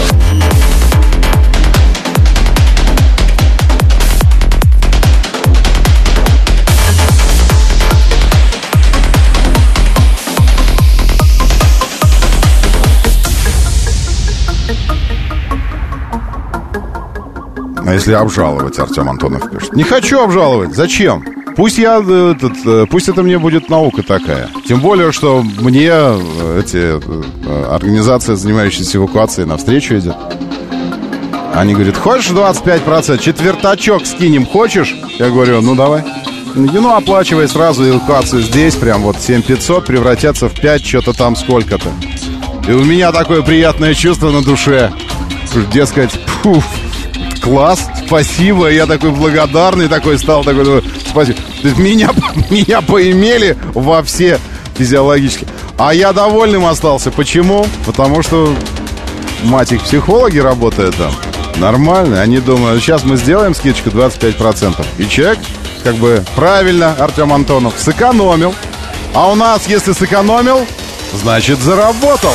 если обжаловать, Артем Антонов пишет. Не хочу обжаловать. Зачем? Пусть пусть это мне будет наука такая. Тем более, что мне организация, занимающаяся эвакуацией, навстречу идет. Они говорят, хочешь 25%? Четвертачок скинем, хочешь? Я говорю, ну давай. Ну, оплачивай сразу эвакуацию здесь, прям вот 7500 превратятся в 5, что-то там сколько-то. И у меня такое приятное чувство на душе. Дескать, класс, спасибо. Я такой благодарный такой стал, такой, спасибо. То есть меня поимели во все физиологически. А я довольным остался. Почему? Потому что, мать их, психологи работают там. Нормально. Они думают, сейчас мы сделаем скидочку 25%. И человек, как бы, правильно, Артем Антонов, сэкономил. А у нас, если сэкономил, значит, заработал.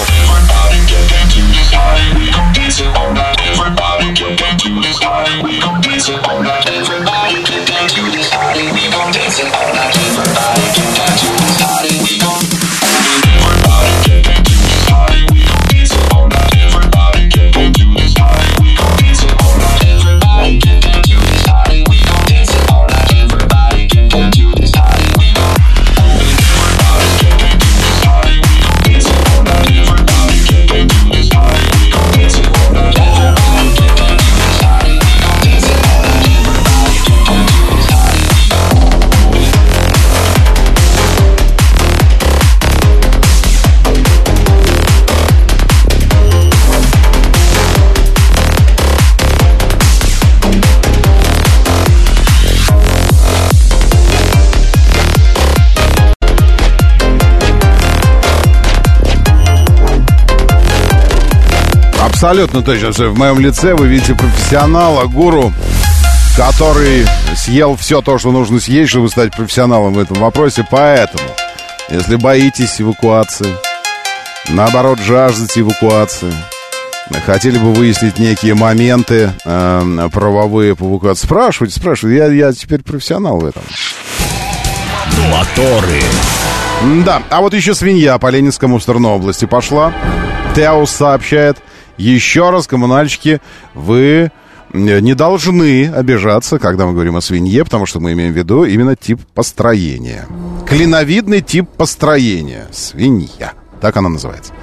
Абсолютно точно. В моем лице вы видите профессионала, гуру, который съел все то, что нужно съесть, чтобы стать профессионалом в этом вопросе. Поэтому, если боитесь эвакуации, наоборот, жаждете эвакуации, хотели бы выяснить некие моменты правовые по эвакуации, спрашивайте. Я теперь профессионал в этом. Моторы. Да, а вот еще свинья по Ленинскому в сторону области пошла. Теус сообщает. Еще раз, коммунальщики, вы не должны обижаться, когда мы говорим о свинье, потому что мы имеем в виду именно тип построения. Клиновидный тип построения. Свинья. Так она называется.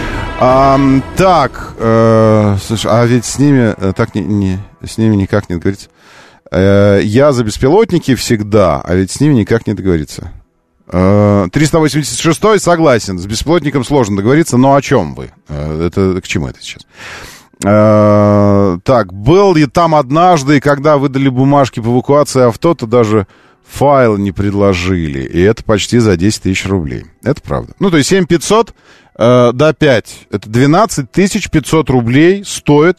Слушай, а ведь с ними так с ними никак не договориться. Я за беспилотники всегда, а ведь с ними никак не договориться. 386-й согласен. С беспилотником сложно договориться, но о чем вы? Это к чему это сейчас? Так, был я там однажды, и когда выдали бумажки по эвакуации авто, то даже файл не предложили. И это почти за 10 тысяч рублей. Это правда. Ну, то есть 7500 до 5. Это 12 500 рублей стоит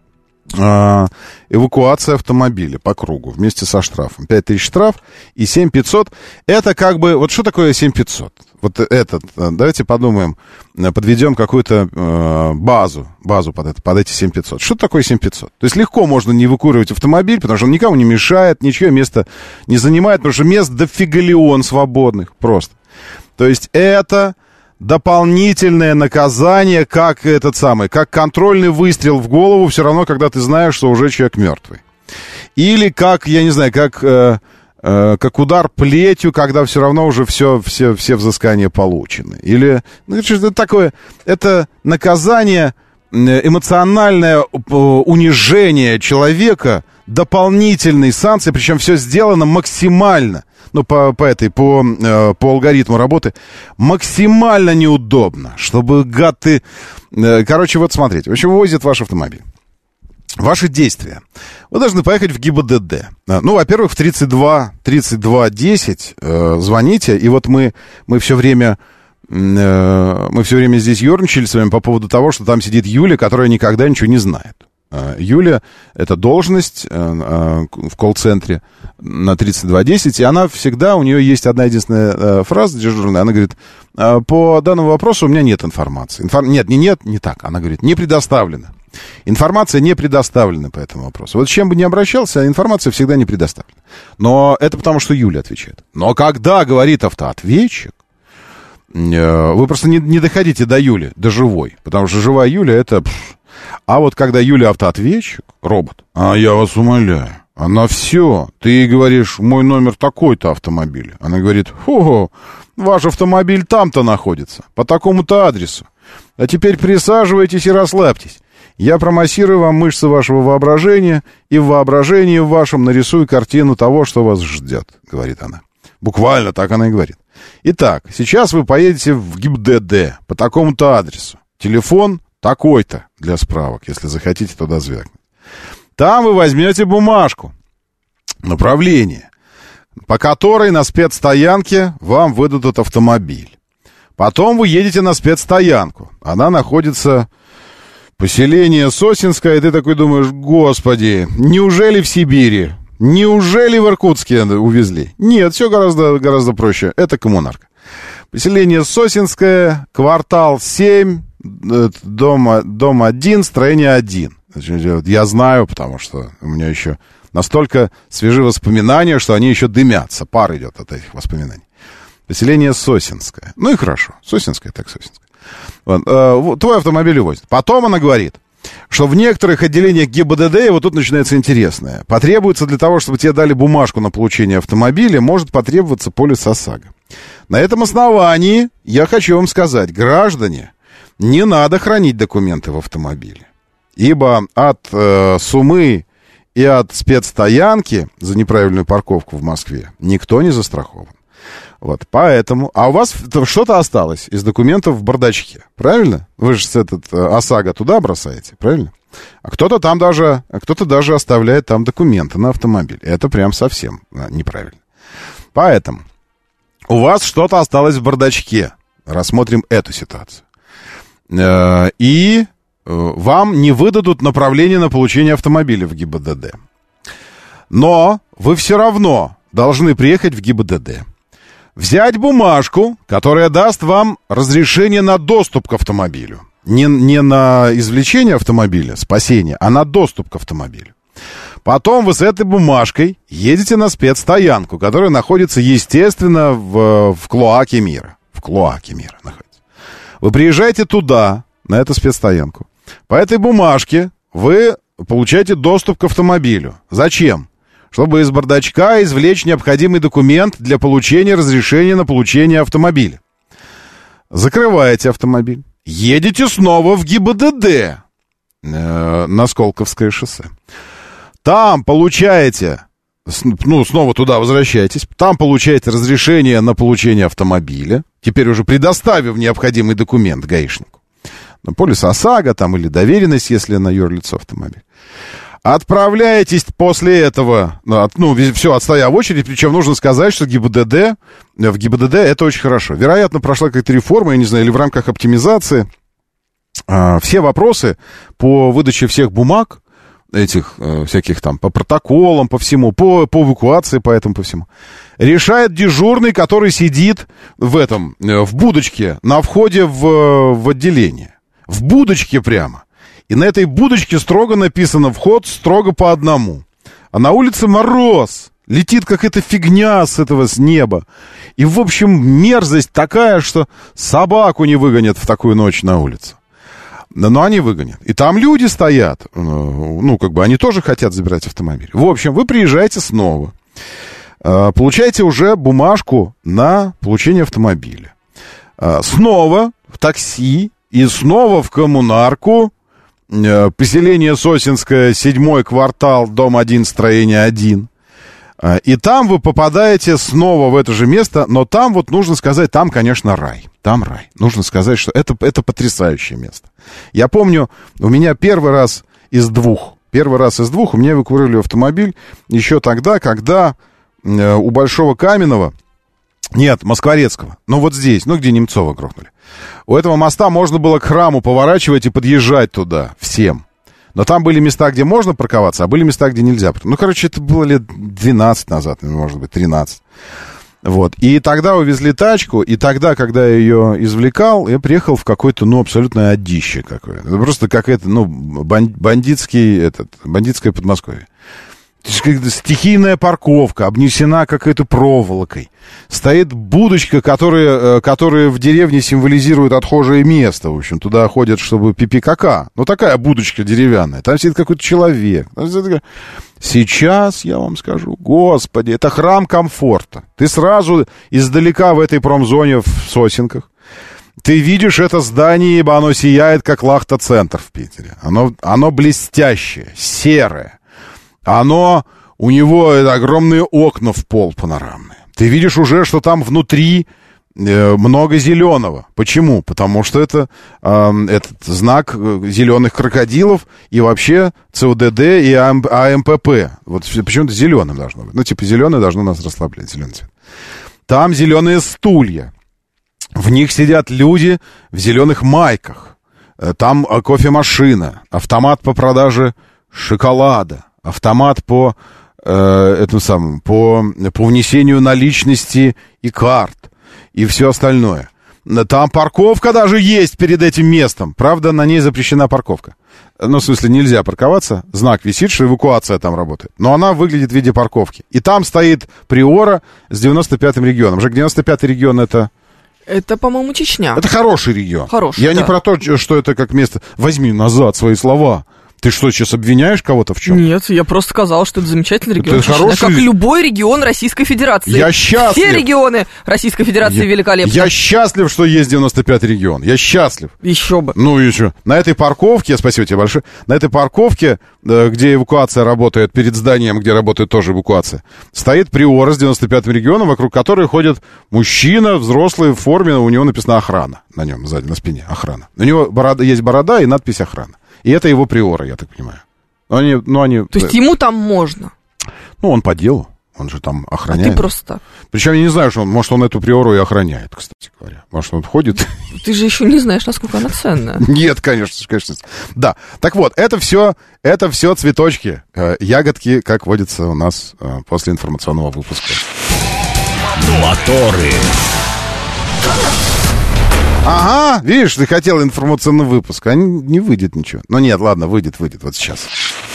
эвакуация автомобиля по кругу вместе со штрафом. 5000 штраф и 7500. Это как бы... Вот что такое 7500? Вот этот... Давайте подумаем, подведем какую-то базу под эти 7500. Что такое 7500? То есть легко можно не эвакуировать автомобиль, потому что он никому не мешает, ничего места не занимает, потому что мест дофигалион свободных просто. То есть это... дополнительное наказание, как как контрольный выстрел в голову, все равно, когда ты знаешь, что уже человек мертвый. Или как, я не знаю, как удар плетью, когда все равно уже все взыскания получены. Или, что-то такое, это наказание, эмоциональное унижение человека, дополнительные санкции, причем все сделано максимально. Ну, по алгоритму работы максимально неудобно, чтобы гад ты... Короче, вот смотрите, в общем, вывозят ваш автомобиль. Ваши действия. Вы должны поехать в ГИБДД. Ну, во-первых, в 3210 звоните, и вот мы все время здесь ерничали с вами по поводу того, что там сидит Юля, которая никогда ничего не знает. Юля — это должность в колл-центре на 3210, и она всегда, у нее есть одна единственная фраза дежурная, она говорит, по данному вопросу у меня нет информации. Не так, она говорит, не предоставлена. Информация не предоставлена по этому вопросу. Вот с чем бы ни обращался, информация всегда не предоставлена. Но это потому, что Юля отвечает. Но когда говорит автоответчик, вы просто не доходите до Юли, до живой, потому что живая Юля — это... А вот когда Юля автоответчик, робот, я вас умоляю, она все, ты ей говоришь, мой номер такой-то автомобиля. Она говорит, ваш автомобиль там-то находится, по такому-то адресу. А теперь присаживайтесь и расслабьтесь. Я промассирую вам мышцы вашего воображения, и в воображении вашем нарисую картину того, что вас ждет, говорит она. Буквально так она и говорит. Итак, сейчас вы поедете в ГИБДД по такому-то адресу. Телефон такой-то для справок, если захотите туда звякнуть. Там вы возьмете бумажку, направление, по которой на спецстоянке вам выдадут автомобиль. Потом вы едете на спецстоянку. Она находится... Поселение Сосинское, и ты такой думаешь, господи, неужели в Сибири? Неужели в Иркутске увезли? Нет, все гораздо проще. Это коммунарка. Поселение Сосинское, квартал 7, дом 1, строение 1. Я знаю, потому что у меня еще настолько свежи воспоминания, что они еще дымятся. Пар идет от этих воспоминаний. Поселение Сосинское. Ну и хорошо. Сосинское, так Сосинское. Вот, твой автомобиль увозят. Потом она говорит, что в некоторых отделениях ГИБДД, и вот тут начинается интересное, потребуется для того, чтобы тебе дали бумажку на получение автомобиля, может потребоваться полис ОСАГО. На этом основании я хочу вам сказать, граждане, не надо хранить документы в автомобиле. Ибо от суммы и от спецстоянки за неправильную парковку в Москве никто не застрахован. Вот, поэтому... А у вас что-то осталось из документов в бардачке, правильно? Вы же этот ОСАГО туда бросаете, правильно? А кто-то даже оставляет там документы на автомобиль. Это прям совсем неправильно. Поэтому у вас что-то осталось в бардачке. Рассмотрим эту ситуацию. И вам не выдадут направление на получение автомобиля в ГИБДД. Но вы все равно должны приехать в ГИБДД. Взять бумажку, которая даст вам разрешение на доступ к автомобилю. Не на извлечение автомобиля, спасение, а на доступ к автомобилю. Потом вы с этой бумажкой едете на спецстоянку, которая находится, естественно, в клоаке мира. В клоаке мира находится. Вы приезжаете туда, на эту спецстоянку. По этой бумажке вы получаете доступ к автомобилю. Зачем? Чтобы из бардачка извлечь необходимый документ для получения разрешения на получение автомобиля. Закрываете автомобиль. Едете снова в ГИБДД на Сколковское шоссе. Там получаете, снова туда возвращаетесь, там получаете разрешение на получение автомобиля, теперь уже предоставив необходимый документ гаишнику. Полис ОСАГО там или доверенность, если на юрлицо автомобиль. Отправляетесь после этого, все, отстоя в очередь, причем нужно сказать, что в ГИБДД это очень хорошо. Вероятно, прошла какая-то реформа, я не знаю, или в рамках оптимизации. Все вопросы по выдаче всех бумаг, этих всяких там, по протоколам, по всему, по эвакуации, по всему, решает дежурный, который сидит в будочке на входе в отделение. В будочке прямо. И на этой будочке строго написано «Вход строго по одному». А на улице мороз. Летит какая-то фигня с неба. И, в общем, мерзость такая, что собаку не выгонят в такую ночь на улицу. Но они выгонят. И там люди стоят. Они тоже хотят забирать автомобиль. В общем, вы приезжаете снова. Получаете уже бумажку на получение автомобиля. Снова в такси и снова в коммунарку. Поселение Сосинское, 7-й квартал, дом 1, строение 1. И там вы попадаете снова в это же место, но там нужно сказать, там, конечно, рай. Там рай. Нужно сказать, что это потрясающее место. Я помню, у меня первый раз из двух у меня эвакуировали автомобиль еще тогда, когда у Большого Каменного, Москворецкого, здесь, где Немцова грохнули. У этого моста можно было к храму поворачивать и подъезжать туда всем. Но там были места, где можно парковаться, а были места, где нельзя. Это было лет 12 назад, может быть, 13. И тогда увезли тачку, и тогда, когда я ее извлекал, я приехал в какое-то, абсолютное одище какое-то. Это просто какое-то, бандитское Подмосковье. Стихийная парковка, обнесена какой-то проволокой. Стоит будочка, которая в деревне символизирует отхожее место. В общем, туда ходят, чтобы пипи-кака. Ну, такая будочка деревянная. Там сидит какой-то человек. Сейчас я вам скажу, господи, это храм комфорта. Ты сразу издалека в этой промзоне в Сосенках. Ты видишь это здание, ибо оно сияет, как Лахта-центр в Питере. Оно блестящее, серое. У него огромные окна в пол панорамные. Ты видишь уже, что там внутри много зеленого. Почему? Потому что это этот знак зеленых крокодилов и вообще ЦУДД и АМПП. Вот почему-то зеленым должно быть. Ну, типа зеленое должно нас расслаблять, зеленый цвет. Там зеленые стулья. В них сидят люди в зеленых майках. Там кофемашина, автомат по продаже шоколада, автомат по внесению наличности и карт, и все остальное. Там парковка даже есть перед этим местом. Правда, на ней запрещена парковка. Ну, в смысле, нельзя парковаться. Знак висит, что эвакуация там работает. Но она выглядит в виде парковки. И там стоит приора с 95-м регионом. Жек, 95-й регион это... Это, по-моему, Чечня. Это хороший регион. Хороший, Я не про то, что это как место... Возьми назад свои слова. Ты что, сейчас обвиняешь кого-то в чем? Нет, я просто сказал, что это замечательный регион. Это хороший... Как любой регион Российской Федерации. Я счастлив. Все регионы Российской Федерации великолепны. Я счастлив, что есть 95-й регион. Я счастлив. Еще бы. Ну, еще. На этой парковке, спасибо тебе большое, на этой парковке, где эвакуация работает, перед зданием, где работает тоже эвакуация, стоит приора с 95-м регионом, вокруг которой ходит мужчина, взрослый, в форме, у него написано «Охрана». На нем сзади, на спине «Охрана». У него есть борода и надпись «Охрана». И это его приора, я так понимаю. Они... То есть ему там можно? Ну, он по делу. Он же там охраняет. А ты просто так. Причем я не знаю, что может, он эту приору и охраняет, кстати говоря. Может, он ходит... Ты же еще не знаешь, насколько она ценная. Нет, конечно. Да. Так вот, это все цветочки, ягодки, как водится у нас после информационного выпуска. Моторы. Ага, видишь, ты хотел информационный выпуск, а не выйдет ничего. Ну нет, ладно, выйдет, вот сейчас.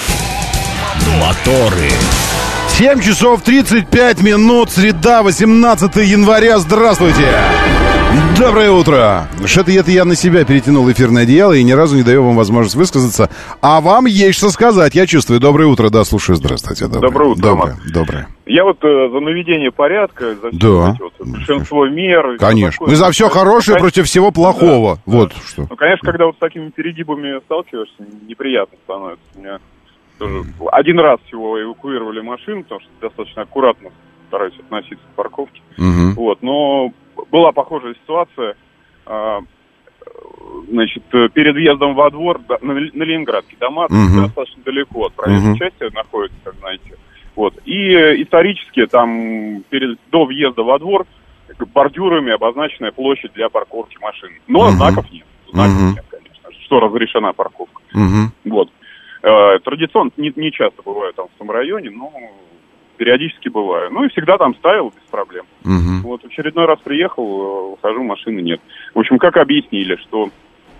Моторы. 7 часов 35 минут, среда, 18 января, здравствуйте! Доброе утро! Что-то это я на себя перетянул эфирное одеяло и ни разу не даю вам возможность высказаться. А вам есть что сказать, я чувствую. Доброе утро, да, слушаю, здравствуйте. Доброе утро. Доброе. Я вот за наведение порядка, за все большинство мер. Конечно. Мы за все хорошее против всего плохого. Да, вот да. Что. Ну, конечно, когда вот с такими перегибами сталкиваешься, неприятно становится. У меня тоже один раз всего эвакуировали машину, потому что достаточно аккуратно стараюсь относиться к парковке. Угу. Вот, но была похожая ситуация. Значит, перед въездом во двор на Ленинградке дома достаточно далеко от проезжей части находятся, как знаете. Вот. И исторически там до въезда во двор бордюрами обозначенная площадь для парковки машин. Но знаков нет. Знаков нет, конечно же, что разрешена парковка. Вот. Традиционно не часто бываю там в том районе, но периодически бываю. Ну и всегда там ставил без проблем. Вот в очередной раз приехал, ухожу, машины нет. В общем, как объяснили, что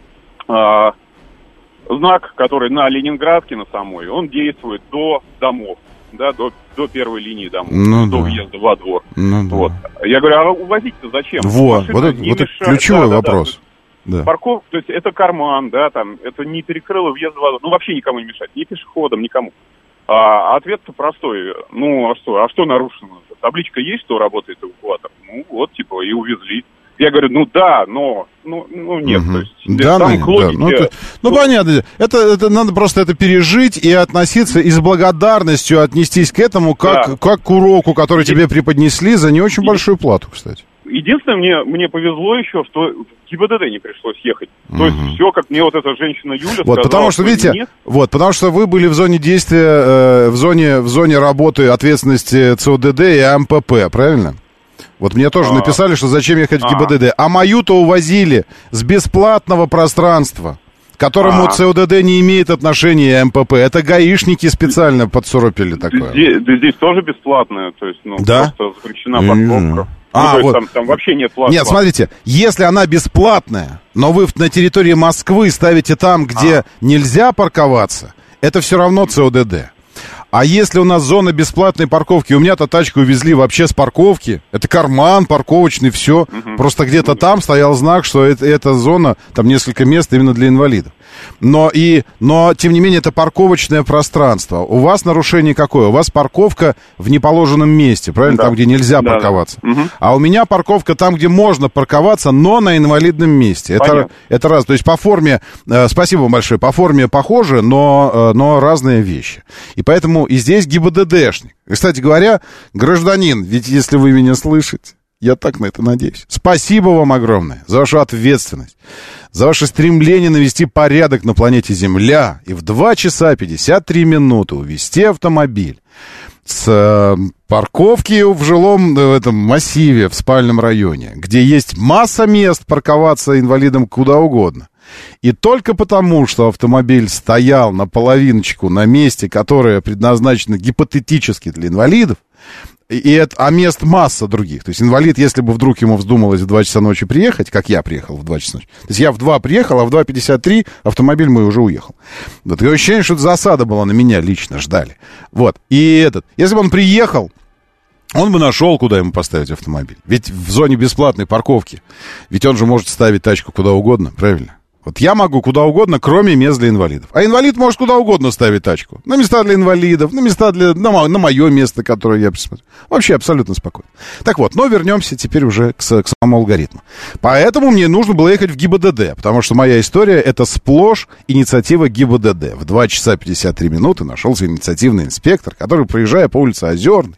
знак, который на Ленинградке, на самой, он действует до домов, да, до первой линии домов, до въезда во двор. Вот. Я говорю, а увозить-то зачем? Вот это ключевой вопрос. Да. Парковка, то есть это карман, да, там, это не перекрыло въезд во двор, ну вообще никому не мешает, ни пешеходам, никому. А ответ-то простой. Ну, а что нарушено? Табличка есть, что работает эвакуатор? Ну, вот, типа, и увезли. Я говорю, ну да, но... Ну нет, то есть... Да, там к логике... Ну, понятно. Это надо просто это пережить и относиться, и с благодарностью отнестись к этому, как к уроку, который тебе преподнесли за не очень большую плату, кстати. Единственное, мне повезло еще, что в ГИБДД не пришлось ехать. То есть все, как мне вот эта женщина Юля сказала. Вот, потому что, видите, нет. Вот, потому что вы были в зоне действия, в зоне работы ответственности ЦОДД и АМПП, правильно? Вот мне тоже написали, что зачем ехать в ГИБДД. А мою-то увозили с бесплатного пространства, к которому ЦОДД не имеет отношения, и МПП. Это гаишники специально подсуропили такое. Здесь тоже бесплатное, то есть, да? просто запрещена парковка. Вот. Там вообще нет платы. Нет, смотрите, если она бесплатная, но вы на территории Москвы ставите там, где нельзя парковаться, это все равно ЦОДД. А если у нас зона бесплатной парковки, у меня-то тачку увезли вообще с парковки, это карман парковочный, все. Просто где-то там стоял знак, что эта зона, там несколько мест именно для инвалидов. Но, тем не менее, это парковочное пространство. У вас нарушение какое? У вас парковка в неположенном месте, правильно? Да. Там, где нельзя парковаться. Да. А у меня парковка там, где можно парковаться, но на инвалидном месте. Это раз. То есть по форме, спасибо вам большое, по форме похоже, но разные вещи. И поэтому и здесь ГИБДДшник. Кстати говоря, гражданин, ведь если вы меня слышите, я так на это надеюсь. Спасибо вам огромное за вашу ответственность, за ваше стремление навести порядок на планете Земля и в 2 часа 53 минуты увезти автомобиль с парковки в жилом этом массиве, в спальном районе, где есть масса мест парковаться инвалидам куда угодно. И только потому, что автомобиль стоял наполовиночку на месте, которое предназначено гипотетически для инвалидов, а мест масса других. То есть инвалид, если бы вдруг ему вздумалось в 2 часа ночи приехать, как я приехал в 2 часа ночи, то есть я в 2 приехал, а в 2:53 автомобиль мой уже уехал. Вот, такое ощущение, что засада была на меня лично, ждали. Вот, и если бы он приехал, он бы нашел, куда ему поставить автомобиль. Ведь в зоне бесплатной парковки, ведь он же может ставить тачку куда угодно, правильно? Вот я могу куда угодно, кроме мест для инвалидов. А инвалид может куда угодно ставить тачку. На места для инвалидов, на места на мое место, которое я присмотрю. Вообще абсолютно спокойно. Так вот, но вернемся теперь уже к самому алгоритму. Поэтому мне нужно было ехать в ГИБДД, потому что моя история — это сплошь инициатива ГИБДД. В 2 часа 53 минуты нашелся инициативный инспектор, который, проезжая по улице Озерной,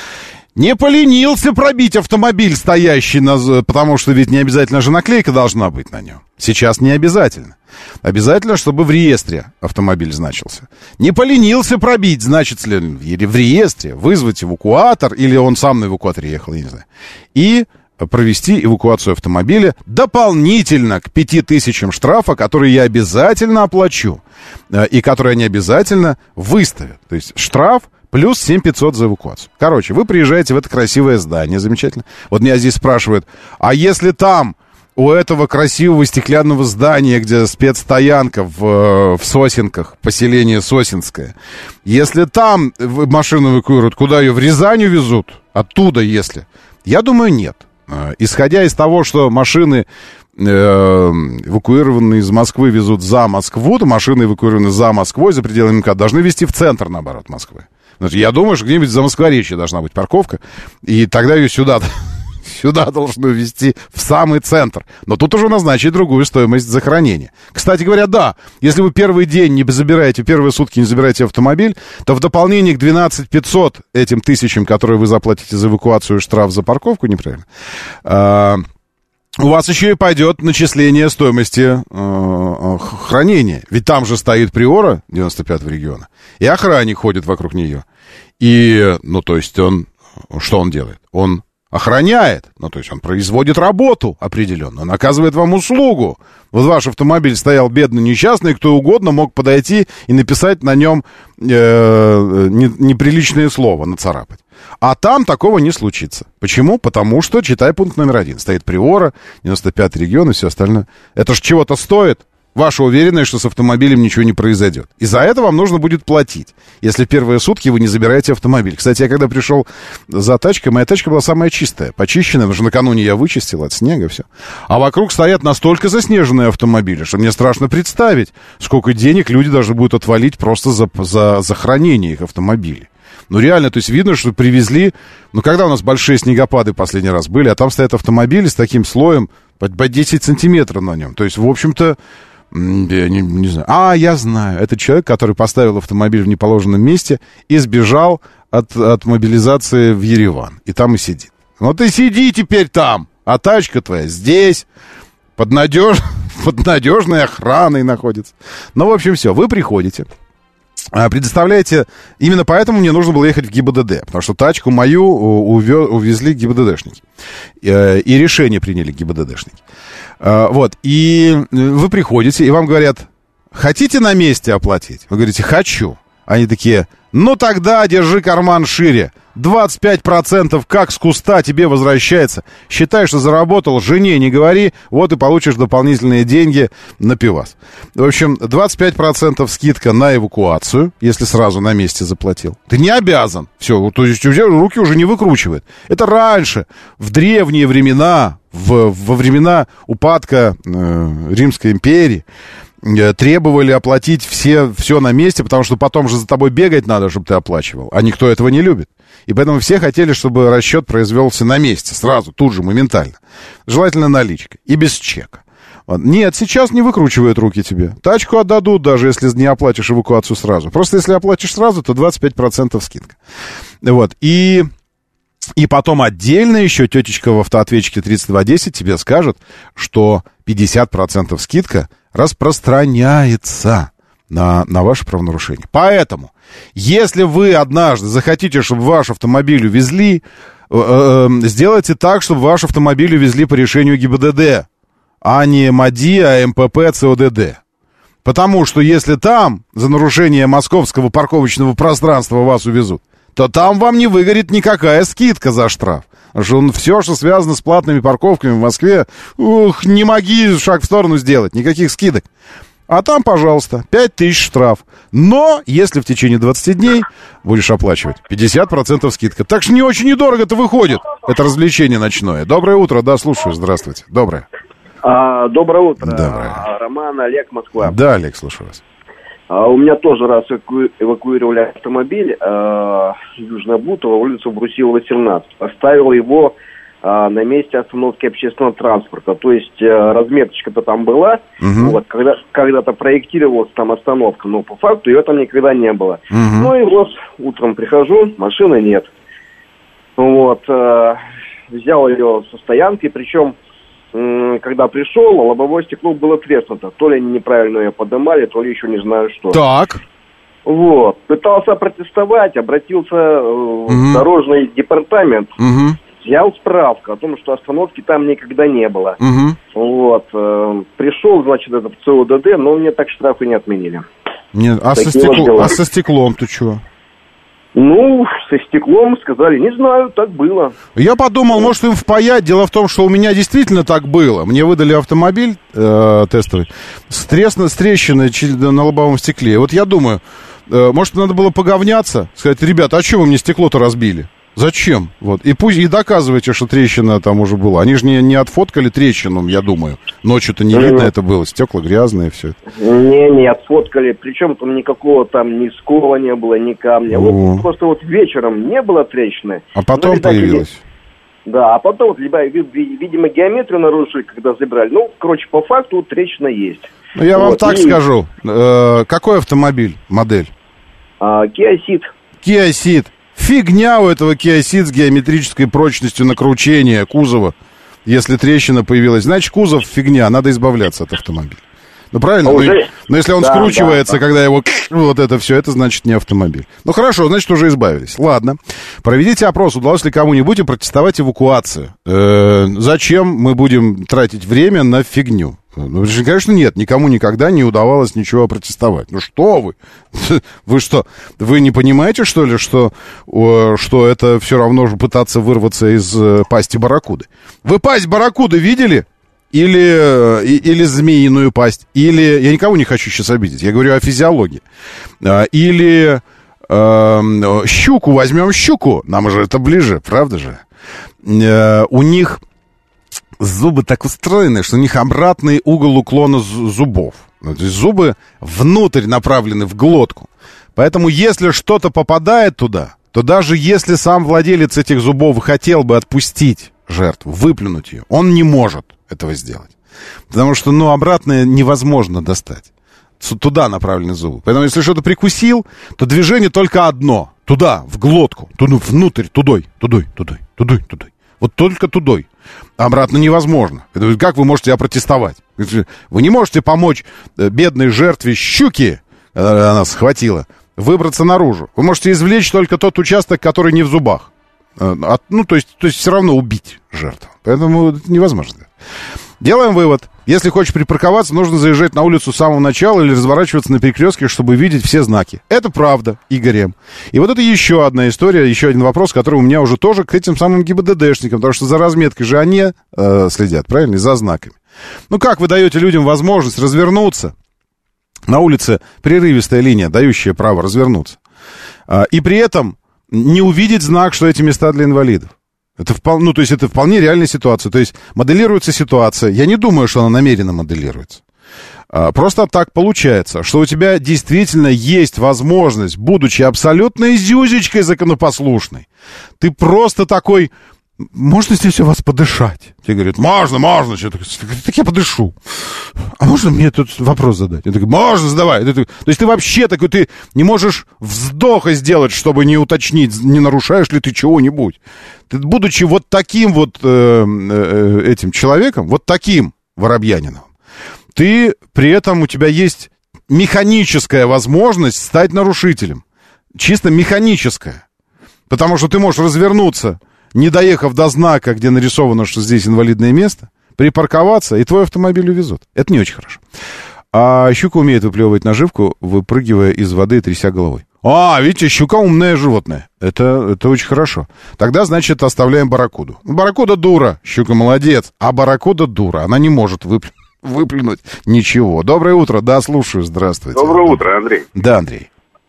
не поленился пробить автомобиль, стоящий потому что ведь не обязательно же наклейка должна быть на нем. Сейчас не обязательно. Обязательно, чтобы в реестре автомобиль значился. Не поленился пробить, значится ли в реестре, вызвать эвакуатор, или он сам на эвакуаторе ехал, я не знаю. И провести эвакуацию автомобиля дополнительно к 5000 штрафа, которые я обязательно оплачу, и которые они обязательно выставят. То есть штраф плюс 7500 за эвакуацию. Короче, вы приезжаете в это красивое здание, замечательно. Вот меня здесь спрашивают, а если там у этого красивого стеклянного здания, где спецстоянка в Сосенках, поселение Сосенское, если там машину эвакуируют, куда ее, в Рязань увезут? Оттуда, если? Я думаю, нет. Исходя из того, что машины, эвакуированные из Москвы, везут за Москву, то машины, эвакуированные за Москвой, за пределами МКАД, должны везти в центр, наоборот, Москвы. Я думаю, что где-нибудь за Москворечье должна быть парковка, и тогда ее сюда должны везти в самый центр. Но тут уже назначить другую стоимость за хранение. Кстати говоря, да, если вы первый день не забираете, первые сутки не забираете автомобиль, то в дополнение к 12 500 этим тысячам, которые вы заплатите за эвакуацию, штраф за парковку, неправильно, у вас еще и пойдет начисление стоимости хранения. Ведь там же стоит Приора 95-го региона, и охранник ходит вокруг нее. И, то есть что он делает? Он охраняет, то есть он производит работу определенно, он оказывает вам услугу. Вот ваш автомобиль стоял бедный, несчастный, кто угодно мог подойти и написать на нем неприличное слово, нацарапать. А там такого не случится. Почему? Потому что, читай пункт номер 1, стоит Приора, 95-й регион и все остальное. Это ж чего-то стоит. Ваша уверенность, что с автомобилем ничего не произойдет. И за это вам нужно будет платить, если в первые сутки вы не забираете автомобиль. Кстати, я когда пришел за тачкой, моя тачка была самая чистая, почищенная, потому что накануне я вычистил от снега все. А вокруг стоят настолько заснеженные автомобили, что мне страшно представить, сколько денег люди должны будут отвалить просто за хранение их автомобилей. Реально, то есть видно, что привезли... когда у нас большие снегопады последний раз были, а там стоят автомобили с таким слоем по 10 сантиметров на нем. То есть, в общем-то... Я не знаю. Я знаю. Это человек, который поставил автомобиль в неположенном месте и сбежал от мобилизации в Ереван. И там и сидит. Ты сиди теперь там, а тачка твоя здесь, под надежной охраной находится. В общем, все. Вы приходите, предоставляете... Именно поэтому мне нужно было ехать в ГИБДД, потому что тачку мою увезли ГИБДДшники. И решение приняли ГИБДДшники. И вы приходите, и вам говорят, хотите на месте оплатить? Вы говорите, хочу. Они такие, тогда держи карман шире. 25% как с куста тебе возвращается. Считай, что заработал, жене не говори, вот и получишь дополнительные деньги на пивас. В общем, 25% скидка на эвакуацию, если сразу на месте заплатил. Ты не обязан. Все, то есть руки уже не выкручивает. Это раньше, в древние времена, во времена упадка Римской империи, требовали оплатить все на месте, потому что потом же за тобой бегать надо, чтобы ты оплачивал. А никто этого не любит. И поэтому все хотели, чтобы расчет произвелся на месте, сразу, тут же, моментально. Желательно наличкой и без чека. Нет, сейчас не выкручивают руки тебе. Тачку отдадут, даже если не оплатишь эвакуацию сразу. Просто если оплатишь сразу, то 25% скидка. Вот. И потом отдельно еще тетечка в автоответчике 3210 тебе скажет, что 50% скидка распространяется на ваше правонарушение. Поэтому, если вы однажды захотите, чтобы ваш автомобиль увезли, сделайте так, чтобы ваш автомобиль увезли по решению ГИБДД, а не МАДИ, а МПП, ЦОДД. Потому что если там за нарушение московского парковочного пространства вас увезут, то там вам не выгорит никакая скидка за штраф. Потому что все, что связано с платными парковками в Москве, не моги шаг в сторону сделать, никаких скидок. А там, пожалуйста, 5000 штраф. Но, если в течение 20 дней будешь оплачивать, 50% скидка. Так что не очень недорого-то выходит, это развлечение ночное. Доброе утро, да, слушаю, здравствуйте. Доброе. Доброе утро. Доброе. Роман, Олег, Москва. Да, Олег, слушаю вас. У меня тоже раз эвакуировали автомобиль Южно-Бутово, улицу Брусилова, 17. Оставил его на месте остановки общественного транспорта. То есть разметочка-то там была, вот, когда-то проектировалась там остановка, но по факту ее там никогда не было. Ну и вот утром прихожу, машины нет. Вот, взял ее со стоянки, причем когда пришел, лобовое стекло было треснуто. То ли они неправильно ее поднимали, то ли еще не знаю что. Так. Вот. Пытался протестовать, обратился в дорожный департамент. Взял справку о том, что остановки там никогда не было. Вот. Пришел, значит, это в ЦОДД, но мне так штрафы не отменили. Нет, а со стеклом ты чего? Ну, со стеклом сказали, не знаю, так было. Я подумал, может, им впаять. Дело в том, что у меня действительно так было. Мне выдали автомобиль тестовый с трещиной на лобовом стекле. Вот я думаю, может, надо было поговняться, сказать, ребята, а что вы мне стекло-то разбили? Зачем? Вот. И пусть и доказывайте, что трещина там уже была. Они же не отфоткали трещину, я думаю. Ночью-то не видно это было, стекла грязные, все это. Не отфоткали. Причем там никакого там ни скола не было, ни камня. Вот, просто вот вечером не было трещины. А потом появилась. Да, а потом, вот, либо, видимо, геометрию нарушили, когда забирали. Ну, короче, по факту вот трещина есть. Ну, я вам так скажу. Какой автомобиль, модель? Kia Ceed. Kia Ceed. Фигня у этого Kia Ceed с геометрической прочностью накручения кузова. Если трещина появилась, значит, кузов фигня, надо избавляться от автомобиля. Ну, правильно? Но если он скручивается, когда его... Вот это все, это значит не автомобиль. Ну, хорошо, значит, уже избавились. Ладно. Проведите опрос, удалось ли кому-нибудь протестовать эвакуацию. Зачем мы будем тратить время на фигню? Ну, конечно, нет, никому никогда не удавалось ничего протестовать. Ну, что вы? Вы что, вы не понимаете, что ли, что это все равно же пытаться вырваться из пасти барракуды? Вы пасть барракуды видели? Или змеиную пасть? Или, я никого не хочу сейчас обидеть, я говорю о физиологии. Или щуку, возьмем щуку, нам же это ближе, правда же? У них... Зубы так устроены, что у них обратный угол уклона зубов. То есть зубы внутрь направлены в глотку. Поэтому если что-то попадает туда, то даже если сам владелец этих зубов хотел бы отпустить жертву, выплюнуть ее, он не может этого сделать. Потому что, обратное невозможно достать. Туда направлены зубы. Поэтому если что-то прикусил, то движение только одно. Туда, в глотку. Внутрь, тудой. Вот только тудой. Обратно невозможно. Это как вы можете опротестовать? Вы не можете помочь бедной жертве щуки, она схватила, выбраться наружу. Вы можете извлечь только тот участок, который не в зубах. То есть все равно убить жертву. Поэтому это невозможно. Делаем вывод. Если хочешь припарковаться, нужно заезжать на улицу с самого начала или разворачиваться на перекрестке, чтобы видеть все знаки. Это правда, Игорь М. И вот это еще одна история, еще один вопрос, который у меня уже тоже к этим самым ГИБДДшникам, потому что за разметкой же они следят, правильно, и за знаками. Ну как вы даете людям возможность развернуться? На улице прерывистая линия, дающая право развернуться. И при этом не увидеть знак, что эти места для инвалидов. Это вполне реальная ситуация. То есть моделируется ситуация. Я не думаю, что она намеренно моделируется. Просто так получается, что у тебя действительно есть возможность, будучи абсолютной зюзечкой законопослушной, ты просто такой... Можно здесь у вас подышать? Тебе говорят, можно. Так я подышу. А можно мне тут вопрос задать? Я такой, можно, задавай. То есть ты вообще такой, ты не можешь вздоха сделать, чтобы не уточнить, не нарушаешь ли ты чего-нибудь. Ты, будучи вот таким вот этим человеком, вот таким Воробьяниновым, ты при этом у тебя есть механическая возможность стать нарушителем. Чисто механическая. Потому что ты можешь развернуться, не доехав до знака, где нарисовано, что здесь инвалидное место, припарковаться, и твой автомобиль увезут. Это не очень хорошо. А щука умеет выплевывать наживку, выпрыгивая из воды и тряся головой. Видите, щука умное животное. Это очень хорошо. Тогда, значит, оставляем барракуду. Барракуда дура, щука молодец, а барракуда дура. Она не может выплюнуть ничего. Доброе утро, да, слушаю, здравствуйте. Доброе утро, Андрей. Да, Андрей.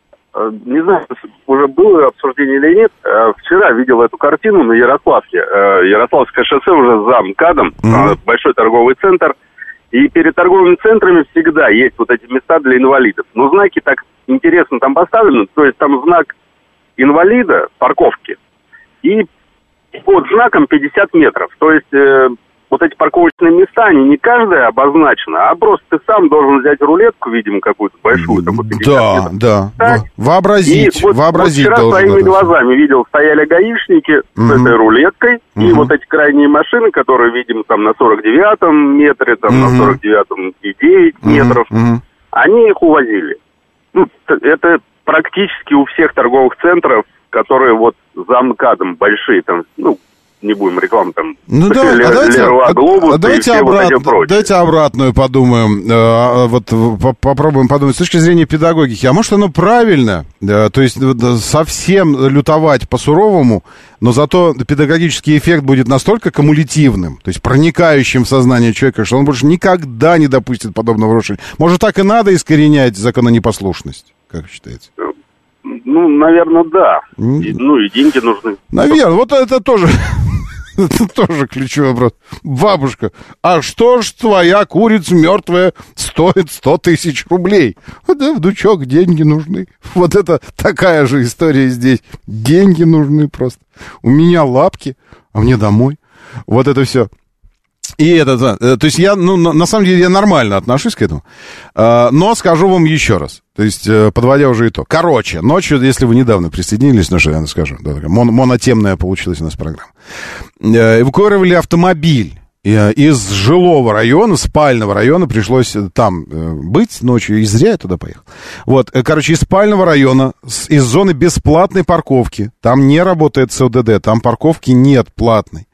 Не знаю, уже было обсуждение или нет. Вчера видел эту картину на Ярославке. Ярославское шоссе уже за МКАДом, большой торговый центр. И перед торговыми центрами всегда есть вот эти места для инвалидов. Но знаки так интересно там поставлены. То есть там знак инвалида, парковки, и под знаком 50 метров. То есть вот эти парковочные места, они не каждая обозначена, а просто ты сам должен взять рулетку, видимо, какую-то большую. Там, вот 50 метров, да. Вообразить вот вчера своими глазами видел, стояли гаишники с этой рулеткой, и вот эти крайние машины, которые, видимо, там на 49-м метре, там на 49-м и 9 метров, они их увозили. Ну, это практически у всех торговых центров, которые вот за МКАДом большие, там, ну, не будем рекламу там. Ну да, давайте обратную подумаем. Вот попробуем подумать с точки зрения педагогики. А может, оно правильно? То есть совсем лютовать по-суровому, но зато педагогический эффект будет настолько кумулятивным, то есть проникающим в сознание человека, что он больше никогда не допустит подобного нарушения. Может, так и надо искоренять закононепослушность, как вы считаете? Ну, наверное, да. И деньги нужны. Наверное, вот это тоже... Это тоже ключевой вопрос. Бабушка, а что ж твоя курица мертвая стоит 100 тысяч рублей? Да, внучок, деньги нужны. Вот это такая же история здесь. Деньги нужны просто. У меня лапки, а мне домой. Вот это все. И это, то есть я, на самом деле, я нормально отношусь к этому. Но скажу вам еще раз. То есть, подводя уже итог. Короче, ночью, если вы недавно присоединились, что я скажу, да, такая монотемная получилась у нас программа. Эвакуировали автомобиль из жилого района, спального района, пришлось там быть ночью, и зря я туда поехал. Вот, короче, из спального района, из зоны бесплатной парковки, там не работает СОДД, там парковки нет платной.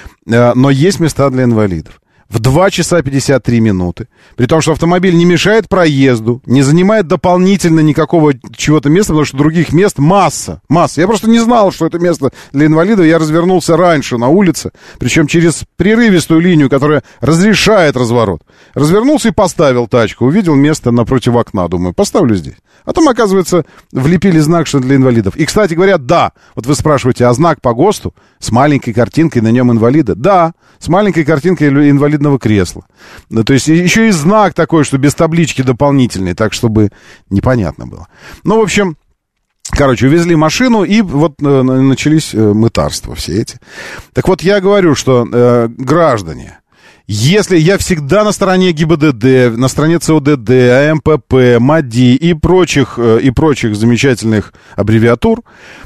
Но есть места для инвалидов. В 2 часа 53 минуты. При том, что автомобиль не мешает проезду, не занимает дополнительно никакого чего-то места, потому что других мест масса. Я просто не знал, что это место для инвалидов. Я развернулся раньше на улице, причем через прерывистую линию, которая разрешает разворот. Развернулся и поставил тачку. Увидел место напротив окна. Думаю, поставлю здесь. А там, оказывается, влепили знак, что для инвалидов. И, кстати говоря, да, вот вы спрашиваете, а знак по ГОСТу с маленькой картинкой на нем инвалида? Да, с маленькой картинкой инвалидного кресла. Да, то есть еще и знак такой, что без таблички дополнительный, так, чтобы непонятно было. Ну, в общем, короче, увезли машину, и вот начались мытарства все эти. Так вот, я говорю, что граждане... Если я всегда на стороне ГИБДД, на стороне ЦОДД, АМПП, МАДИ и прочих замечательных аббревиатур,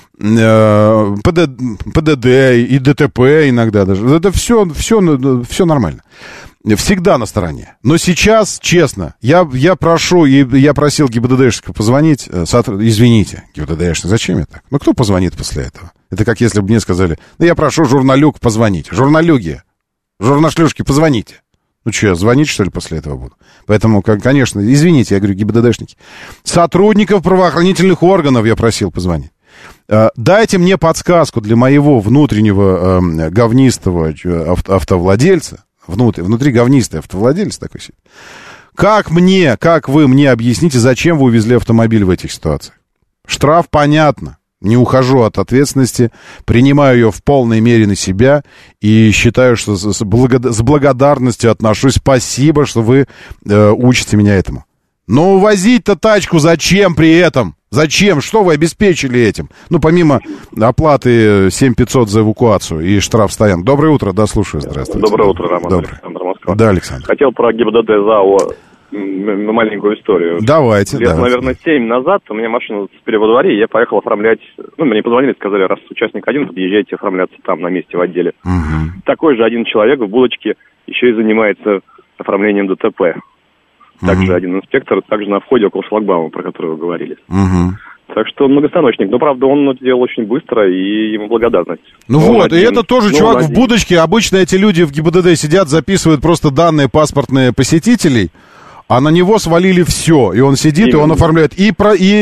ПДД и ДТП иногда даже, это все нормально. Всегда на стороне. Но сейчас, честно, я прошу, и я просил ГИБДДшника позвонить, извините, ГИБДДшник, зачем я так? Ну, кто позвонит после этого? Это как если бы мне сказали, я прошу журналюг позвонить. Журналюги. Журнашлюшки, позвоните. Ну что, звонить, что ли, после этого буду? Поэтому, конечно, извините, я говорю, ГИБДДшники. Сотрудников правоохранительных органов я просил позвонить. Дайте мне подсказку для моего внутреннего говнистого автовладельца. Внутри говнистый автовладелец такой сидит. Как вы мне объясните, зачем вы увезли автомобиль в этих ситуациях? Штраф, понятно. Не ухожу от ответственности, принимаю ее в полной мере на себя и считаю, что с благодарностью отношусь. Спасибо, что вы учите меня этому. Но увозить-то тачку зачем при этом? Зачем? Что вы обеспечили этим? Ну, помимо оплаты 7500 за эвакуацию и штраф стоянок. Доброе утро, да, слушаю, здравствуйте. Доброе утро, Роман. Доброе. Александр, Москва. Да, Александр. Хотел про ГИБДД ЗАО маленькую историю. Давайте. Лет, наверное, 7 назад у меня машина зацепили во дворе, и я поехал оформлять. Ну, мне позвонили, сказали, раз участник один, подъезжайте оформляться там на месте в отделе. Угу. Такой же один человек в будочке еще и занимается оформлением ДТП. Также один инспектор, также на входе около шлагбаума, про который вы говорили. Угу. Так что он многостаночник. Но, правда, он это делал очень быстро, и ему благодарность. Ну вот, и это тоже чувак в будочке. Обычно эти люди в ГИБДД сидят, записывают просто данные паспортные посетителей, а на него свалили все. И он сидит, именно. И он оформляет и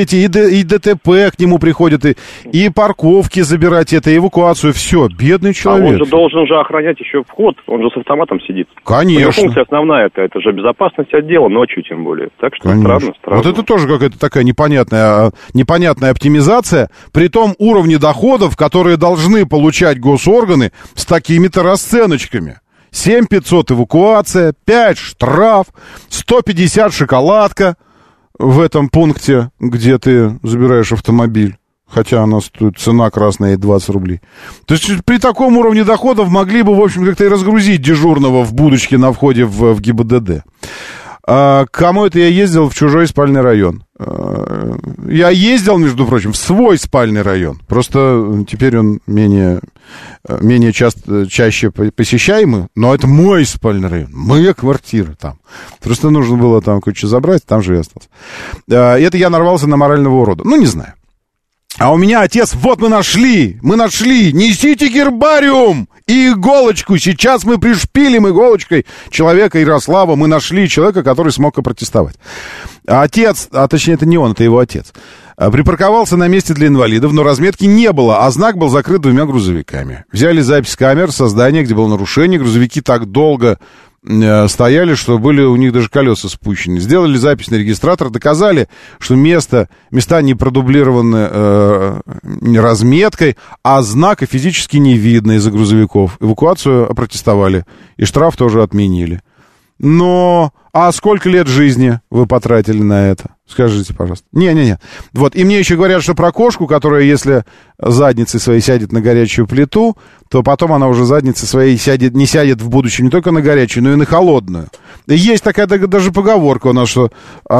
ДТП к нему приходят, и парковки забирать, и эвакуацию. Все, бедный человек. А он же должен охранять еще вход. Он же с автоматом сидит. Конечно. Функция основная это же безопасность отдела, ночью тем более. Так что странно. Вот это тоже какая-то такая непонятная оптимизация, при том уровне доходов, которые должны получать госорганы с такими-то расценочками. 7500 эвакуация, 5 штраф, 150 шоколадка в этом пункте, где ты забираешь автомобиль. Хотя она стоит, цена красная 20 рублей. То есть при таком уровне доходов могли бы, в общем, как-то и разгрузить дежурного в будочке на входе в ГИБДД. Кому это я ездил в чужой спальный район? Я ездил, между прочим, в свой спальный район. Просто теперь он менее чаще посещаемый, но это мой спальный район, моя квартира там. Просто нужно было там кое-что забрать, там же и остался. Это я нарвался на морального урода. Ну, не знаю. А у меня отец, вот мы нашли, несите гербариум и иголочку, сейчас мы пришпилим иголочкой человека Ярослава, мы нашли человека, который смог опротестовать. Отец, точнее это не он, это его отец, припарковался на месте для инвалидов, но разметки не было, а знак был закрыт 2 грузовиками. Взяли запись камер со здания, где было нарушение, грузовики так долго стояли, что были у них даже колеса спущены. Сделали запись на регистратор, доказали, что места не продублированы разметкой, а знака физически не видно из-за грузовиков. Эвакуацию опротестовали, и штраф тоже отменили. Но, а сколько лет жизни вы потратили на это? Скажите, пожалуйста. Не. Вот, и мне еще говорят, что про кошку, которая, если задницей своей сядет на горячую плиту, то потом она уже задницей своей не сядет в будущем не только на горячую, но и на холодную. И есть такая даже поговорка у нас, что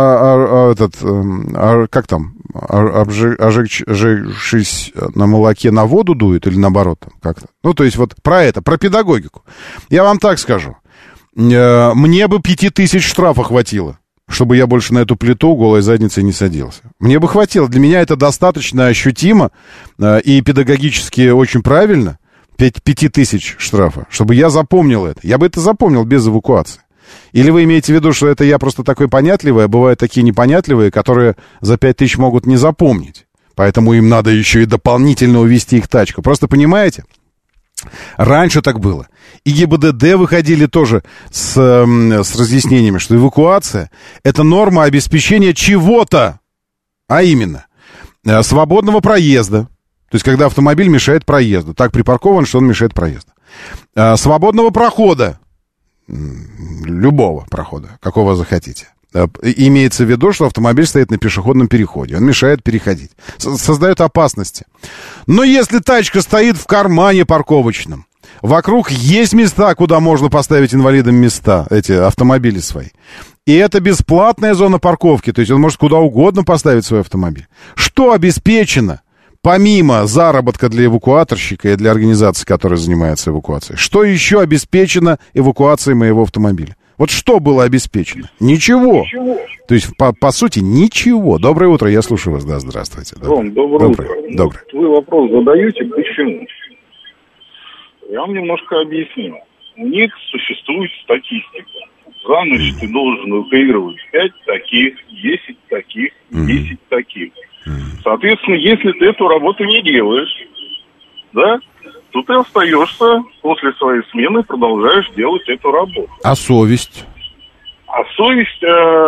обжегшись на молоке на воду дует, или наоборот, там как-то. Ну, то есть вот про педагогику. Я вам так скажу. Мне бы 5000 штрафа хватило, чтобы я больше на эту плиту голой задницей не садился. Мне бы хватило. Для меня это достаточно ощутимо и педагогически очень правильно. 5000 штрафа, чтобы я запомнил это. Я бы это запомнил без эвакуации. Или вы имеете в виду, что это я просто такой понятливый, а бывают такие непонятливые, которые за 5000 могут не запомнить. Поэтому им надо еще и дополнительно увезти их тачку. Просто понимаете? Раньше так было. И ГИБДД выходили тоже с разъяснениями, что эвакуация — это норма обеспечения чего-то, а именно свободного проезда. То есть, когда автомобиль мешает проезду. Так припаркован, что он мешает проезду. Свободного прохода. Любого прохода, какого захотите. Имеется в виду, что автомобиль стоит на пешеходном переходе. Он мешает переходить. Создает опасности. Но если тачка стоит в кармане парковочном, вокруг есть места, куда можно поставить инвалидам эти автомобили свои. И это бесплатная зона парковки. То есть он может куда угодно поставить свой автомобиль. Что обеспечено? Помимо заработка для эвакуаторщика и для организации, которая занимается эвакуацией, что еще обеспечено эвакуацией моего автомобиля? Вот что было обеспечено? Ничего. То есть, по сути, ничего. Доброе утро, я слушаю вас. Да, здравствуйте. Ром, доброе утро. Доброе. Вы вопрос задаете, почему? Я вам немножко объясню. У них существует статистика. за ночь ты должен эвакуировать 5 таких, 10 таких, 10 таких. Соответственно, если ты эту работу не делаешь, да, то ты остаешься после своей смены и продолжаешь делать эту работу. А совесть? А совесть,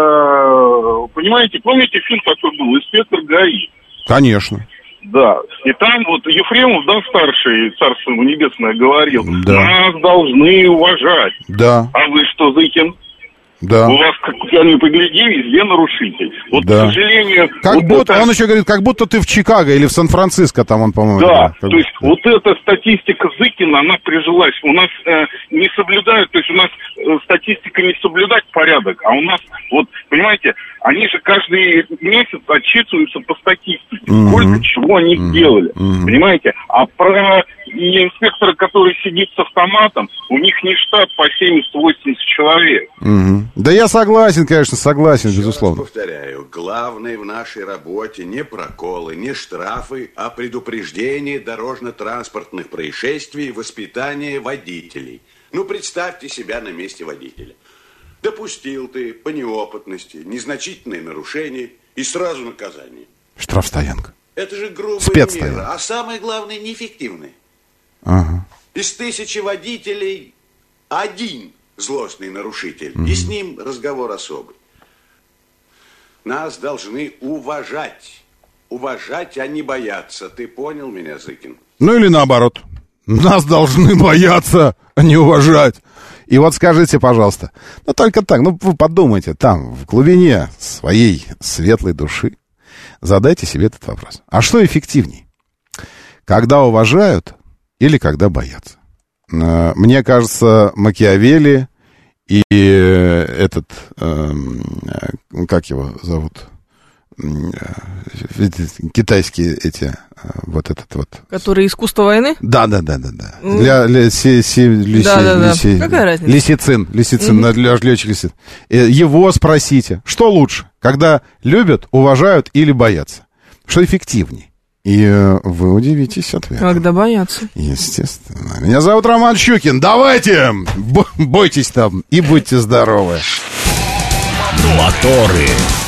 понимаете, помните, фильм такой был «Инспектор ГАИ»? Конечно. Да, и там вот Ефремов, да, старший, царство ему небесное, говорил, да. Нас должны уважать. Да. А вы что, Зыкин? Да. У вас, куда ни погляди, везде нарушитель. Вот, да. к сожалению... Как вот будто, это... Он еще говорит, как будто ты в Чикаго или в Сан-Франциско, там он, по-моему... Да, как то есть вот эта статистика Зыкина, она прижилась. У нас не соблюдают, то есть у нас статистика не соблюдать порядок, а у нас, вот, понимаете, они же каждый месяц отчитываются по статистике, сколько чего они сделали, понимаете? А про инспектора, который сидит с автоматом, у них не штат по 70-80 человек. Да я согласен, конечно, согласен, безусловно. Повторяю, главное в нашей работе не проколы, не штрафы, а предупреждение дорожно-транспортных происшествий и воспитание водителей. Ну, представьте себя на месте водителя. Допустил ты по неопытности незначительное нарушение и сразу наказание. Штрафстоянка. Это же грубая Спецстоянка. мера, а самое главное, неэффективная. Ага. Из 1000 водителей один злостный нарушитель, и с ним разговор особый. Нас должны уважать. Уважать, а не бояться. Ты понял меня, Зыкин? Ну или наоборот. Нас должны бояться, а не уважать. И вот скажите, пожалуйста, ну только так, ну вы подумайте, там, в глубине своей светлой души, задайте себе этот вопрос. А что эффективней? Когда уважают или когда боятся? Мне кажется, Макиавелли и этот, как его зовут, китайские эти, вот этот вот. Который искусство войны? Да. Какая разница? Лисицин, для летчика Лисицин. Его спросите, что лучше, когда любят, уважают или боятся? Что эффективней? И вы удивитесь ответом. Когда боятся. Естественно. Меня зовут Роман Щукин. Давайте, бойтесь там и будьте здоровы. Моторы.